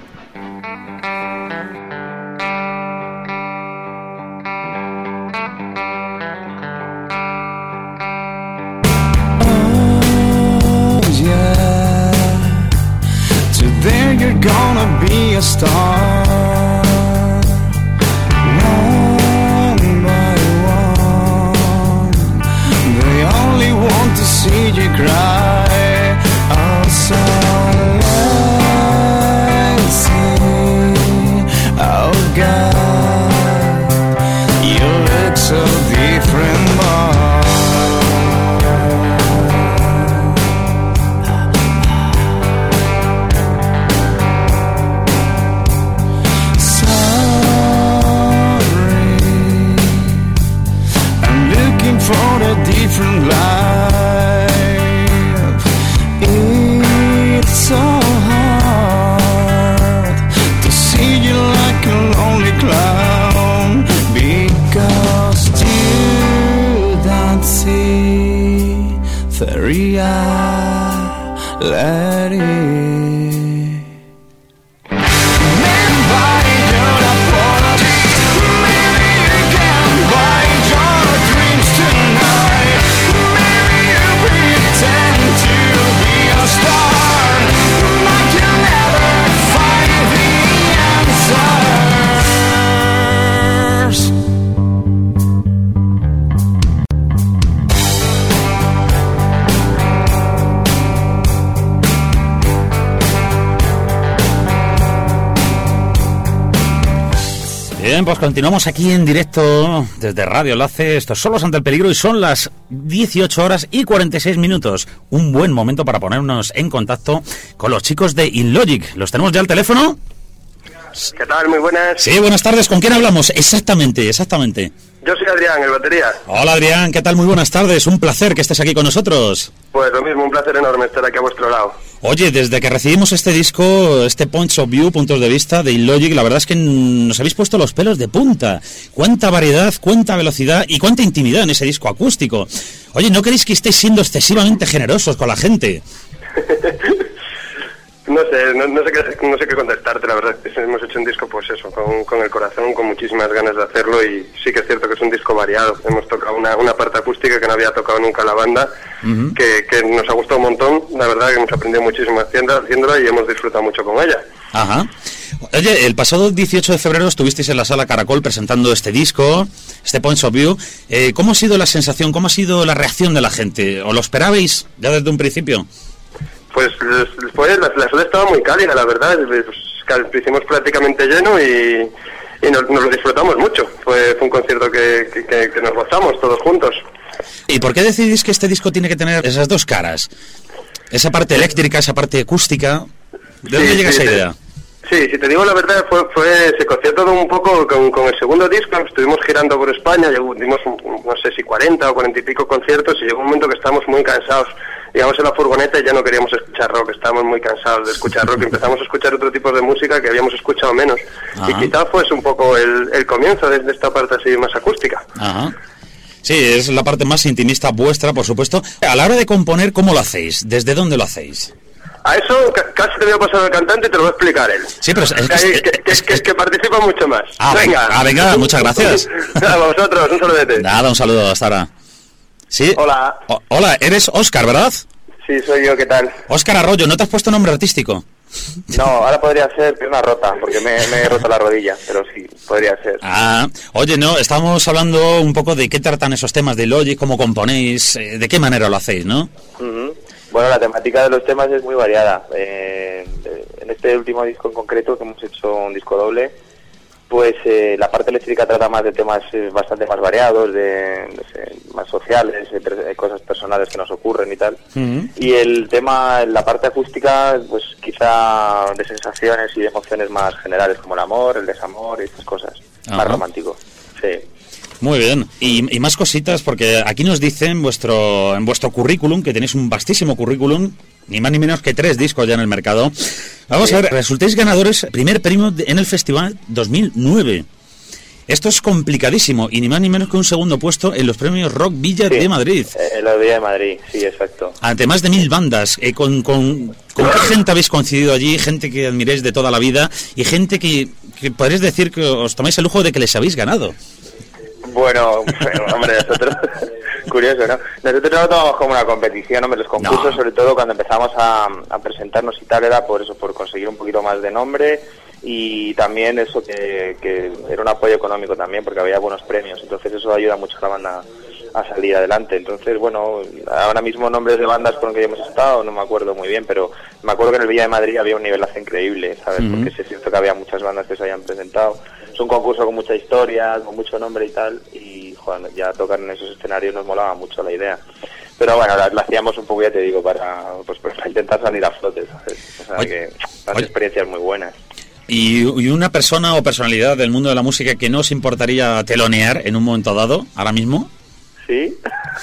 Speaker 14: Today you're gonna be a star. One by one, they only want to see you cry. So let's see, oh God, you look so different, boy. Sorry, I'm looking for a different life. So hard to see you like a lonely clown, because you don't see the reality.
Speaker 1: Bien, pues continuamos aquí en directo desde Radio Enlace. Esto es Solos ante el Peligro y son las 18 horas y 46 minutos. Un buen momento para ponernos en contacto con los chicos de Illogic. ¿Los tenemos ya al teléfono?
Speaker 6: ¿Qué tal? Muy buenas.
Speaker 1: Sí, buenas tardes. ¿Con quién hablamos? Exactamente.
Speaker 6: Yo soy Adrián, el batería.
Speaker 1: Hola Adrián, ¿qué tal? Muy buenas tardes. Un placer que estés aquí con nosotros.
Speaker 6: Pues lo mismo, un placer enorme estar aquí a vuestro lado.
Speaker 1: Oye, desde que recibimos este disco, este Points of View, puntos de vista de Illogic, la verdad es que nos habéis puesto los pelos de punta. Cuánta variedad, cuánta velocidad y cuánta intimidad en ese disco acústico. Oye, ¿no queréis que estéis siendo excesivamente generosos con la gente?
Speaker 6: No sé qué contestarte, la verdad. Hemos hecho un disco, pues eso, con el corazón, con muchísimas ganas de hacerlo, y sí que es cierto que es un disco variado. Hemos tocado una parte acústica que no había tocado nunca la banda, que nos ha gustado un montón. La verdad que hemos aprendido muchísimo haciéndola y hemos disfrutado mucho con ella.
Speaker 1: Ajá. Oye, el pasado 18 de febrero estuvisteis en la Sala Caracol presentando este disco, este Points of View. ¿Cómo ha sido la sensación, cómo ha sido la reacción de la gente? ¿O lo esperabais ya desde un principio?
Speaker 6: Pues la sala estaba muy cálida, la verdad. Lo hicimos prácticamente lleno y nos lo disfrutamos mucho. Fue un concierto que nos gozamos todos juntos.
Speaker 1: ¿Y por qué decidís que este disco tiene que tener esas dos caras? Esa parte eléctrica, esa parte acústica. ¿De dónde llega esa idea?
Speaker 6: Sí, si te digo la verdad, se coció todo un poco con el segundo disco. Estuvimos girando por España, dimos no sé si 40 o 40 y pico conciertos, y llegó un momento que estábamos muy cansados. Íbamos en la furgoneta y ya no queríamos escuchar escuchar rock, estábamos muy cansados de escuchar rock y empezamos a escuchar otro tipo de música que habíamos escuchado menos.
Speaker 1: Ajá.
Speaker 6: Y quizá fuese un poco el comienzo de esta parte así más acústica.
Speaker 1: Ajá. Sí, es la parte más intimista vuestra, por supuesto. A la hora de componer, ¿cómo lo hacéis? ¿Desde dónde lo hacéis?
Speaker 6: A eso casi te voy a pasar al cantante y te lo va a explicar él.
Speaker 1: Sí, pero
Speaker 6: que participa mucho más. Venga.
Speaker 1: Venga, muchas gracias.
Speaker 6: A vosotros, un saludete.
Speaker 1: Nada, un saludo, hasta ahora. Sí.
Speaker 6: Hola.
Speaker 1: Hola, eres Óscar, ¿verdad?
Speaker 6: Sí, soy yo, ¿qué tal?
Speaker 1: Óscar Arroyo, ¿no te has puesto nombre artístico?
Speaker 6: No, ahora podría ser pierna rota, porque me he roto la rodilla, pero sí, podría ser.
Speaker 1: Oye, no, estamos hablando un poco de qué tratan esos temas de Logic, cómo componéis, de qué manera lo hacéis, ¿no?
Speaker 6: Uh-huh. Bueno, la temática de los temas es muy variada. En este último disco en concreto, que hemos hecho un disco doble, pues la parte eléctrica trata más de temas bastante más variados, más sociales, de cosas personales que nos ocurren y tal. Uh-huh. Y el tema, la parte acústica, pues quizá de sensaciones y de emociones más generales, como el amor, el desamor y estas cosas. Uh-huh. Más romántico, sí.
Speaker 1: Muy bien. Y más cositas, porque aquí nos dicen en vuestro currículum, que tenéis un vastísimo currículum, ni más ni menos que 3 discos ya en el mercado. Vamos a ver, resultáis ganadores, primer premio en el Festival 2009. Esto es complicadísimo, y ni más ni menos que un segundo puesto en los premios Rock Villa de Madrid.
Speaker 6: En la Villa de Madrid, sí, exacto.
Speaker 1: Ante más de 1000 bandas. ¿Con qué gente habéis coincidido allí? Gente que admiréis de toda la vida, y gente que podréis decir que os tomáis el lujo de que les habéis ganado.
Speaker 6: Bueno, hombre, nosotros, curioso, ¿no? Nosotros no lo tomamos como una competición, hombre, los concursos, sobre todo cuando empezamos a presentarnos y tal, era por eso, por conseguir un poquito más de nombre, y también eso que era un apoyo económico también, porque había buenos premios, entonces eso ayuda mucho a la banda a salir adelante. Entonces, bueno, ahora mismo nombres de bandas con los que hemos estado no me acuerdo muy bien, pero me acuerdo que en el Villa de Madrid había un nivelazo increíble, ¿sabes? Uh-huh. Porque sí es cierto que había muchas bandas que se habían presentado. Es un concurso con mucha historia, con mucho nombre y tal, y joder, ya tocar en esos escenarios nos molaba mucho la idea. Pero bueno, la hacíamos un poco, ya te digo, para intentar salir a flote, ¿sabes? O sea, que las experiencias muy buenas.
Speaker 1: ¿Y una persona o personalidad del mundo de la música que no os importaría telonear en un momento dado, ahora mismo?
Speaker 6: Sí.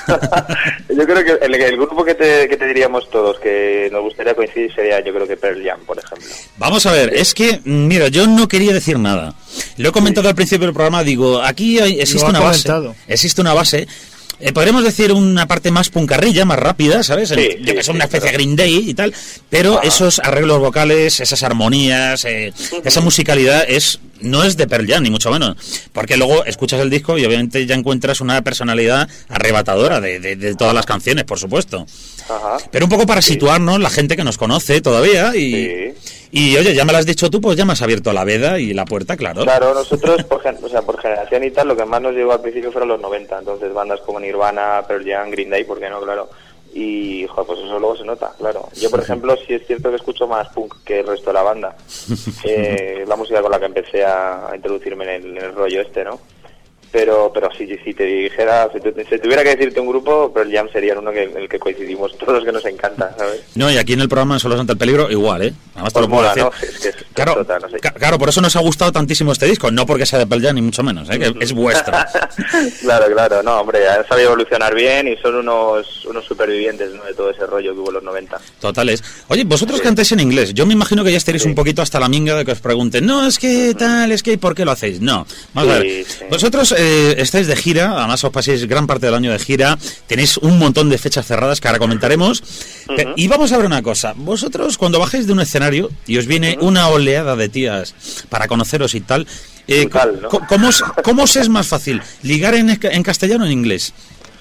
Speaker 6: Yo creo que el grupo que te diríamos todos que nos gustaría coincidir sería, yo creo que Pearl Jam, por ejemplo.
Speaker 1: Vamos a ver, es que, mira, yo no quería decir nada. Lo he comentado al principio del programa, digo, aquí existe una base. Podríamos decir una parte más puncarrilla, más rápida, ¿sabes? Que es una especie de Green Day y tal, pero esos arreglos vocales, esas armonías, esa musicalidad no es de Pearl Jam, ni mucho menos, porque luego escuchas el disco y obviamente ya encuentras una personalidad arrebatadora de todas las canciones, por supuesto. Ajá. Pero un poco para situarnos, la gente que nos conoce todavía y oye, ya me lo has dicho tú, pues ya me has abierto la veda y la puerta, claro.
Speaker 6: Claro, nosotros por generación y tal, lo que más nos llegó al principio fueron los 90, entonces bandas como Nirvana, Pearl Jam, Green Day, ¿por qué no? Claro. Y, joder, pues eso luego se nota, claro. Yo, por ejemplo, sí es cierto que escucho más punk que el resto de la banda. La música con la que empecé a introducirme en el rollo ¿no? Pero si te dijera, si tuviera que decirte un grupo, Pearl Jam sería uno en el que coincidimos todos, que nos encanta, ¿sabes?
Speaker 1: No, y aquí en el programa Solos ante el peligro igual, ¿eh? Además te lo puedo decir.
Speaker 6: ¿No? Es que
Speaker 1: claro, por eso nos ha gustado tantísimo este disco, no porque sea de Pearl Jam ni mucho menos, que es vuestro.
Speaker 6: Claro, no, hombre, han sabido evolucionar bien y son unos supervivientes, ¿no? De todo ese rollo que hubo en los 90.
Speaker 1: Totales. Oye, vosotros cantáis en inglés, yo me imagino que ya estaréis un poquito hasta la minga de que os pregunten, no, es que tal, es que ¿por qué lo hacéis? No, vamos a ver, vosotros estáis de gira, además os paséis gran parte del año de gira, tenéis un montón de fechas cerradas que ahora comentaremos, y vamos a ver una cosa, vosotros cuando bajáis de un escenario y os viene una oleada de tías para conoceros y tal, ¿no? ¿Cómo os es más fácil, ligar en castellano o en inglés?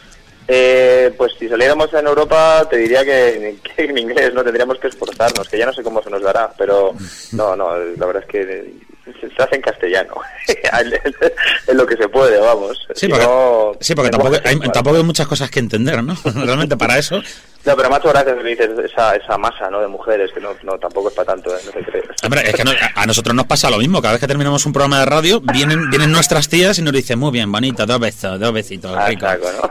Speaker 6: Pues si saliéramos en Europa te diría que en inglés no tendríamos que esforzarnos, que ya no sé cómo se nos dará, pero no, la verdad es que se hace en castellano es lo que se puede, vamos.
Speaker 1: Porque tampoco hay muchas cosas que entender, ¿no? Realmente para eso.
Speaker 6: No, pero macho, gracias que dices esa masa, ¿no? De mujeres, que no tampoco es para tanto, no te crees.
Speaker 1: Hombre, es que a nosotros nos pasa lo mismo. Cada vez que terminamos un programa de radio, vienen nuestras tías y nos dicen, muy bien, bonita, dos besitos, rico.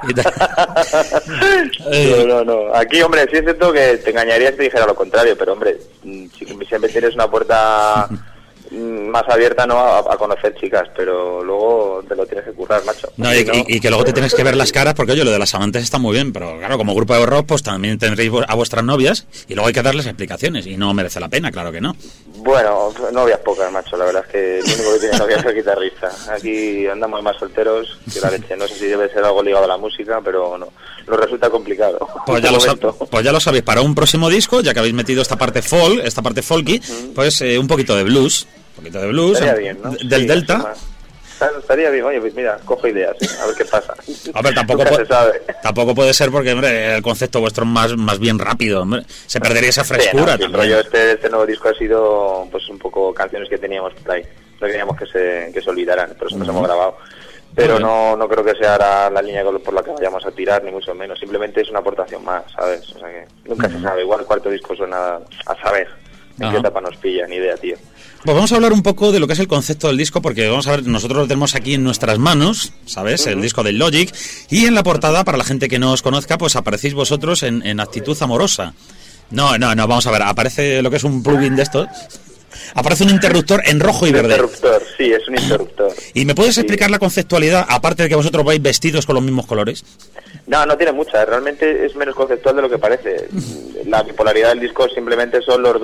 Speaker 6: No. Aquí, hombre, sí es cierto que te engañaría si te dijera lo contrario, pero, hombre, si siempre tienes una puerta
Speaker 15: más abierta, ¿no? A conocer chicas, pero luego te lo tienes que currar, macho.
Speaker 1: No, y que luego te tienes que ver las caras, porque oye, lo de las amantes está muy bien, pero claro, como grupo de rock, pues también tendréis a vuestras novias y luego hay que darles explicaciones y no merece la pena, claro que no.
Speaker 15: Bueno, novias pocas, macho, la verdad es que el único que tiene novia es el guitarrista. Aquí andamos más solteros que la leche, no sé si debe ser algo ligado a la música, pero no, nos resulta complicado.
Speaker 1: Pues ya lo sabéis, para un próximo disco, ya que habéis metido esta parte folk, esta parte folky, pues un poquito de blues. Un poquito de blues,
Speaker 15: estaría bien, ¿no?
Speaker 1: Del
Speaker 15: sí,
Speaker 1: Delta.
Speaker 15: Estaría bien, oye, pues mira, cojo ideas, a ver qué pasa.
Speaker 1: A ver, tampoco puede ser porque, hombre, el concepto vuestro es más bien rápido, hombre. Se perdería esa frescura.
Speaker 15: Sí, no, el rollo este nuevo disco ha sido pues un poco canciones que teníamos por ahí. No queríamos que se olvidaran, por eso nos hemos grabado. Pero no creo que sea la línea por la que vayamos a tirar, ni mucho menos. Simplemente es una aportación más, ¿sabes? O sea que nunca se sabe. Igual el cuarto disco suena a saber en qué etapa nos pilla, ni idea, tío.
Speaker 1: Pues vamos a hablar un poco de lo que es el concepto del disco, porque vamos a ver, nosotros lo tenemos aquí en nuestras manos, ¿sabes? El disco del Logic, y en la portada, para la gente que no os conozca, pues aparecéis vosotros en actitud amorosa. No, vamos a ver, aparece lo que es un plugin de esto. Aparece un interruptor en rojo y verde.
Speaker 15: Interruptor, sí, es un interruptor.
Speaker 1: ¿Y me puedes explicar la conceptualidad, aparte de que vosotros vais vestidos con los mismos colores?
Speaker 15: No tiene mucha, realmente es menos conceptual de lo que parece. La bipolaridad del disco simplemente son los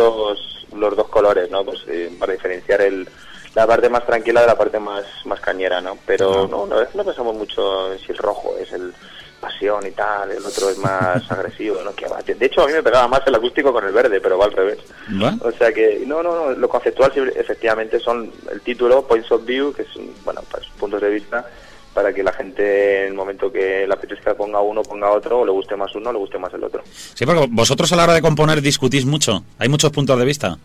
Speaker 15: dos colores, ¿no? Pues para diferenciar la parte más tranquila de la parte más cañera, ¿no? Pero no pensamos mucho si el rojo es el pasión y tal, el otro es más agresivo, ¿no? Que va. De hecho, a mí me pegaba más el acústico con el verde, pero va al revés.
Speaker 1: ¿No?
Speaker 15: O sea que, no, lo conceptual efectivamente son el título, Points of View, que es, pues puntos de vista, para que la gente, en el momento que le apetezca ponga uno, ponga otro, o le guste más uno, le guste más el otro.
Speaker 1: Sí, porque vosotros a la hora de componer discutís mucho, hay muchos puntos de vista.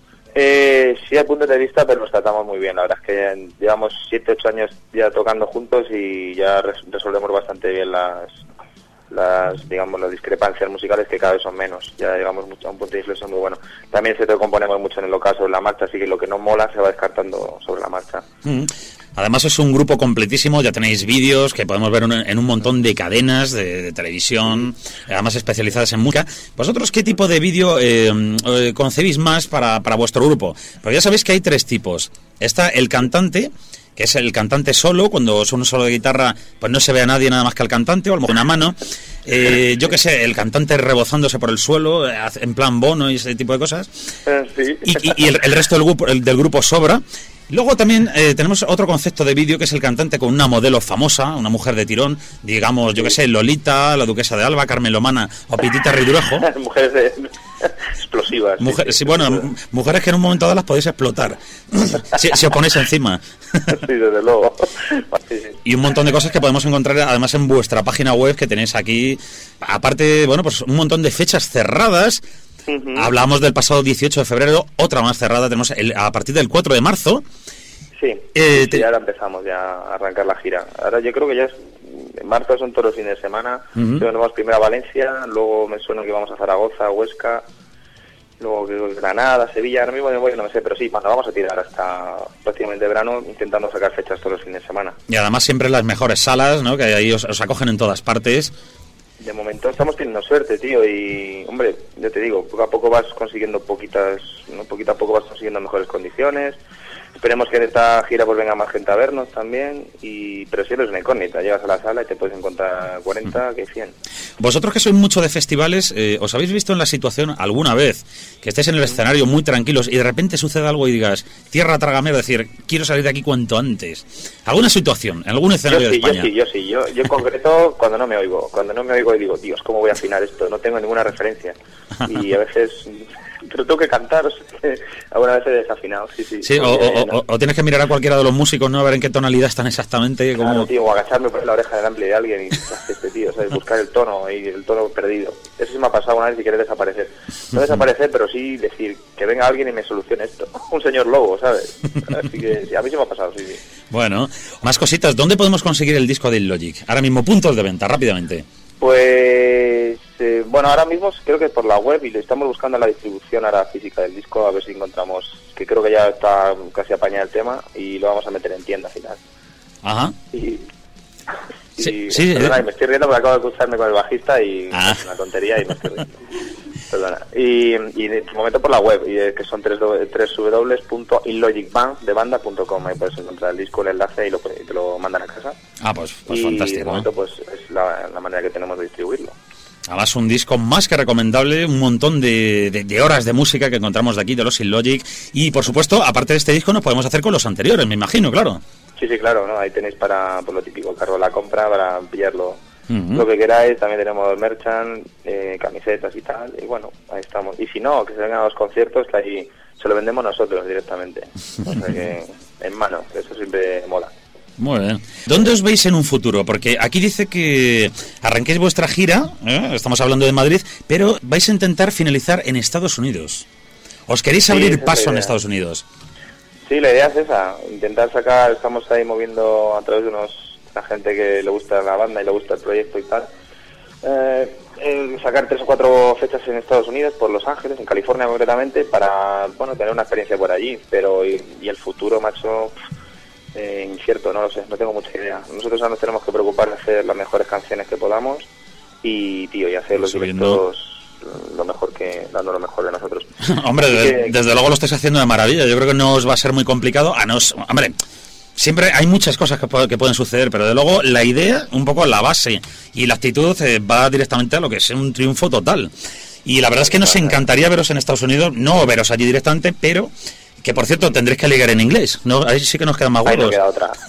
Speaker 15: Sí hay puntos de vista, pero nos tratamos muy bien. La verdad es que llevamos 7-8 años ya tocando juntos y ya resolvemos bastante bien las discrepancias musicales, que cada vez son menos. Ya llegamos a un punto de inflexión muy bueno. También se componemos mucho en el ocaso, sobre la marcha, así que lo que no mola se va descartando sobre la marcha.
Speaker 1: Además es un grupo completísimo, ya tenéis vídeos que podemos ver en un montón de cadenas de televisión, además especializadas en música. ¿Vosotros qué tipo de vídeo concebís más para vuestro grupo? Porque ya sabéis que hay 3 tipos. Está el cantante, que es el cantante solo, cuando es un solo de guitarra, pues no se ve a nadie nada más que al cantante, o a lo mejor una mano. Yo qué sé, el cantante rebozándose por el suelo, en plan Bono y ese tipo de cosas.
Speaker 15: Sí.
Speaker 1: Y el resto del grupo sobra. Luego también tenemos otro concepto de vídeo, que es el cantante con una modelo famosa, una mujer de tirón, digamos, yo que sé, Lolita, la Duquesa de Alba, Carmen Lomana o Pitita Ridruejo.
Speaker 15: Mujeres explosivas.
Speaker 1: Mujeres que en un momento dado las podéis explotar si os ponéis encima.
Speaker 15: Sí, desde luego.
Speaker 1: Y un montón de cosas que podemos encontrar además en vuestra página web, que tenéis aquí, aparte, pues un montón de fechas cerradas. Hablamos del pasado 18 de febrero, otra más cerrada, tenemos a partir del 4 de marzo.
Speaker 15: Sí, ahora empezamos ya a arrancar la gira. Ahora yo creo que ya en marzo son todos los fines de semana. Vamos primero a Valencia, luego me suena que vamos a Zaragoza, Huesca, luego Granada, Sevilla, ahora mismo no me sé, pero sí, cuando vamos a tirar hasta prácticamente verano, intentando sacar fechas todos los fines de semana.
Speaker 1: Y además siempre las mejores salas, ¿no? Que ahí os acogen en todas partes.
Speaker 15: De momento estamos teniendo suerte, tío, y, hombre, yo te digo, poco a poco vas consiguiendo poquito a poco vas consiguiendo mejores condiciones. Esperemos que en esta gira pues venga más gente a vernos también, pero siempre es una incógnita. Llegas a la sala y te puedes encontrar 40 que 100.
Speaker 1: Vosotros que sois mucho de festivales, ¿os habéis visto en la situación alguna vez que estéis en el escenario muy tranquilos y de repente sucede algo y digas, tierra trágame, es decir, quiero salir de aquí cuanto antes? ¿Alguna situación, en algún escenario de España?
Speaker 15: Yo en concreto, cuando no me oigo y digo, Dios, ¿cómo voy a afinar esto? No tengo ninguna referencia. Y a veces... pero tengo que cantar, o sea, que alguna vez he desafinado, sí.
Speaker 1: O tienes que mirar a cualquiera de los músicos, ¿no? A ver en qué tonalidad están exactamente.
Speaker 15: Claro, tío, o agacharme por la oreja del ampli de alguien y tío, ¿sabes? Buscar el tono perdido. Eso sí me ha pasado una vez y querer desaparecer. No desaparecer, pero sí decir que venga alguien y me solucione esto. Un señor lobo, ¿sabes? Así que sí, a mí sí me ha pasado, sí.
Speaker 1: Bueno, más cositas. ¿Dónde podemos conseguir el disco del Logic? Ahora mismo, puntos de venta, rápidamente.
Speaker 15: Pues, ahora mismo creo que por la web, y le estamos buscando la distribución ahora física del disco, a ver si encontramos, que creo que ya está casi apañado el tema, y lo vamos a meter en tienda al final.
Speaker 1: Ajá.
Speaker 15: Sí, perdona, me estoy riendo porque acabo de cruzarme con el bajista y es una tontería y me estoy riendo. Perdona. Y de momento por la web, que son www.inlogicband.com. Ahí puedes encontrar el disco, el enlace y te lo mandan a casa.
Speaker 1: Pues
Speaker 15: y
Speaker 1: fantástico.
Speaker 15: De momento pues es la manera que tenemos de distribuirlo.
Speaker 1: Además, un disco más que recomendable, un montón de horas de música que encontramos de aquí, de los In Logic. Y, por supuesto, aparte de este disco, nos podemos hacer con los anteriores, me imagino, claro.
Speaker 15: Sí, claro, ¿no? Ahí tenéis para, por lo típico, cargo de la compra, para pillarlo lo que queráis. También tenemos merchant, camisetas y tal. Y bueno, ahí estamos. Y si no, que se vengan a los conciertos, que ahí se lo vendemos nosotros directamente. O sea que, en mano, eso siempre mola.
Speaker 1: Muy bien. ¿Dónde os veis en un futuro? Porque aquí dice que arranquéis vuestra gira, estamos hablando de Madrid, pero vais a intentar finalizar en Estados Unidos. ¿Os queréis abrir paso en Estados Unidos?
Speaker 15: Sí, la idea es esa, intentar sacar, estamos ahí moviendo a través de la gente que le gusta la banda y le gusta el proyecto y tal, sacar 3 o 4 fechas en Estados Unidos, por Los Ángeles, en California concretamente, para, bueno, tener una experiencia por allí, pero y el futuro, macho, incierto, no lo sé, no tengo mucha idea. Nosotros ahora nos tenemos que preocupar de hacer las mejores canciones que podamos y, tío, y hacer los directos dando lo mejor de nosotros.
Speaker 1: Hombre, desde luego lo estáis haciendo de maravilla. Yo creo que no os va a ser muy complicado. Hombre, siempre hay muchas cosas que pueden suceder, pero de luego la idea, un poco la base y la actitud va directamente a lo que es un triunfo total. Y la verdad es que nos encantaría veros en Estados Unidos, no veros allí directamente, pero que por cierto tendréis que ligar en inglés, ¿no? Ahí sí que nos quedan más huevos.
Speaker 15: Ahí no queda otra.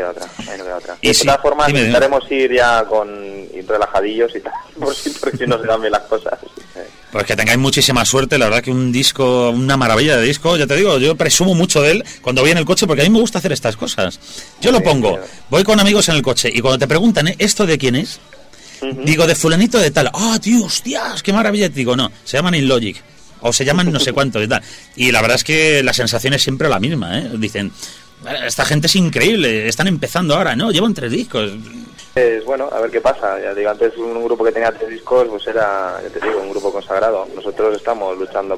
Speaker 15: Y de todas formas intentaremos ir ya ir relajadillos y tal, por si no se dan bien las cosas.
Speaker 1: Pues que tengáis muchísima suerte, la verdad que un disco, una maravilla de disco, ya te digo, yo presumo mucho de él cuando voy en el coche porque a mí me gusta hacer estas cosas. Yo lo pongo, voy con amigos en el coche y cuando te preguntan, ¿esto de quién es? Digo, de fulanito de tal. Tío, hostias, qué maravilla. Digo, no, se llaman In Logic. O se llaman no sé cuántos y tal. Y la verdad es que la sensación es siempre la misma, ¿eh? Dicen, esta gente es increíble, están empezando ahora, ¿no? Llevan 3 discos.
Speaker 15: Bueno, a ver qué pasa. Ya digo, antes un grupo que tenía 3 discos, pues era, ya te digo, un grupo consagrado. Nosotros estamos luchando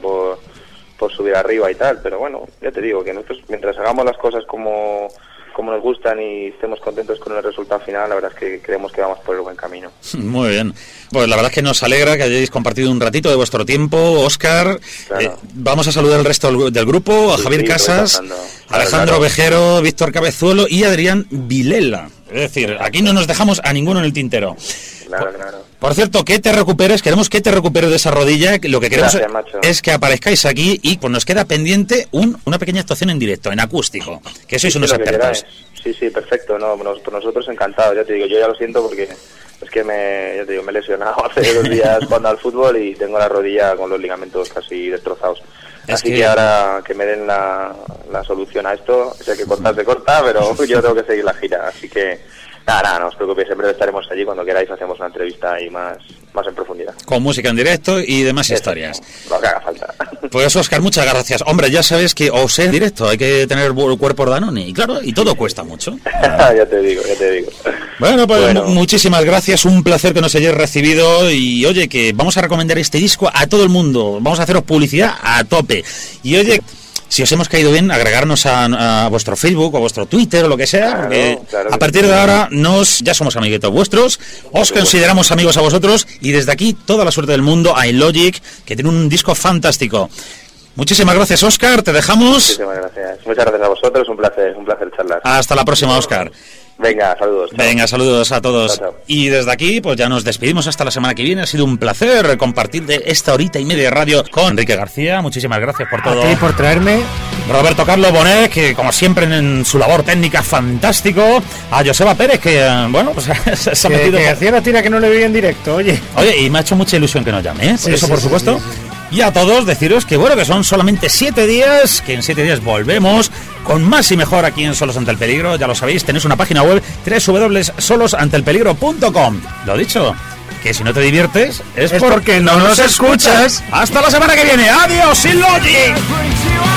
Speaker 15: por subir arriba y tal, pero bueno, ya te digo, que nosotros mientras hagamos las cosas como nos gustan y estemos contentos con el resultado final, la verdad es que creemos que vamos por el buen camino.
Speaker 1: Muy bien. Pues la verdad es que nos alegra que hayáis compartido un ratito de vuestro tiempo, Óscar. Claro. Vamos a saludar al resto del grupo, a Javier Casas, Alejandro Vejero, Víctor Cabezuelo y Adrián Vilela. Es decir, aquí no nos dejamos a ninguno en el tintero.
Speaker 15: Claro.
Speaker 1: Por cierto, que te recuperes, queremos que te recuperes de esa rodilla, lo que queremos es que aparezcais aquí y pues nos queda pendiente una pequeña actuación en directo, en acústico, que sois unos expertos.
Speaker 15: Sí, perfecto, por nosotros encantados, ya te digo, yo ya lo siento porque es que me he lesionado hace 2 días jugando al fútbol y tengo la rodilla con los ligamentos casi destrozados. Así que ahora que me den la solución a esto, sé que cortar se corta, pero yo tengo que seguir la gira, así que nada, no os preocupéis, siempre estaremos allí cuando queráis, hacemos una entrevista ahí más en profundidad.
Speaker 1: Con música en directo y demás historias.
Speaker 15: Lo que haga falta.
Speaker 1: Pues Óscar, muchas gracias. Hombre, ya sabes que os en directo hay que tener el cuerpo de Danone y claro, y todo cuesta mucho.
Speaker 15: Ya te digo.
Speaker 1: Bueno, pues muchísimas gracias, un placer que nos hayáis recibido y oye, que vamos a recomendar este disco a todo el mundo, vamos a haceros publicidad a tope. Y oye, si os hemos caído bien, agregarnos a vuestro Facebook o vuestro Twitter o lo que sea, porque a partir de ahora ya somos amiguitos vuestros, os consideramos amigos a vosotros y desde aquí toda la suerte del mundo a In Logic, que tiene un disco fantástico. Muchísimas gracias, Óscar, te dejamos.
Speaker 15: Muchísimas gracias. Muchas gracias a vosotros, un placer charlar.
Speaker 1: Hasta la próxima, Óscar.
Speaker 15: Venga, saludos.
Speaker 1: Venga, saludos a todos.
Speaker 15: Chao.
Speaker 1: Y desde aquí, pues ya nos despedimos hasta la semana que viene. Ha sido un placer compartir de esta horita y media de radio con Enrique García. Muchísimas gracias por todo.
Speaker 2: A ti por traerme.
Speaker 1: Roberto Carlos Bonet, que como siempre en su labor técnica fantástico. A Joseba Pérez, que bueno, pues se ha metido.
Speaker 2: Que hacía la tira que no le veía en directo, oye.
Speaker 1: Oye, y me ha hecho mucha ilusión que nos llame, ¿eh? Por supuesto.
Speaker 2: Sí.
Speaker 1: Y a todos deciros que bueno, que son solamente 7 días, que en 7 días volvemos con más y mejor aquí en Solos ante el Peligro. Ya lo sabéis, tenéis una página web www.solosanteelpeligro.com. Lo dicho, que si no te diviertes es porque no nos escuchas. Hasta la semana que viene. Adiós, In Logic.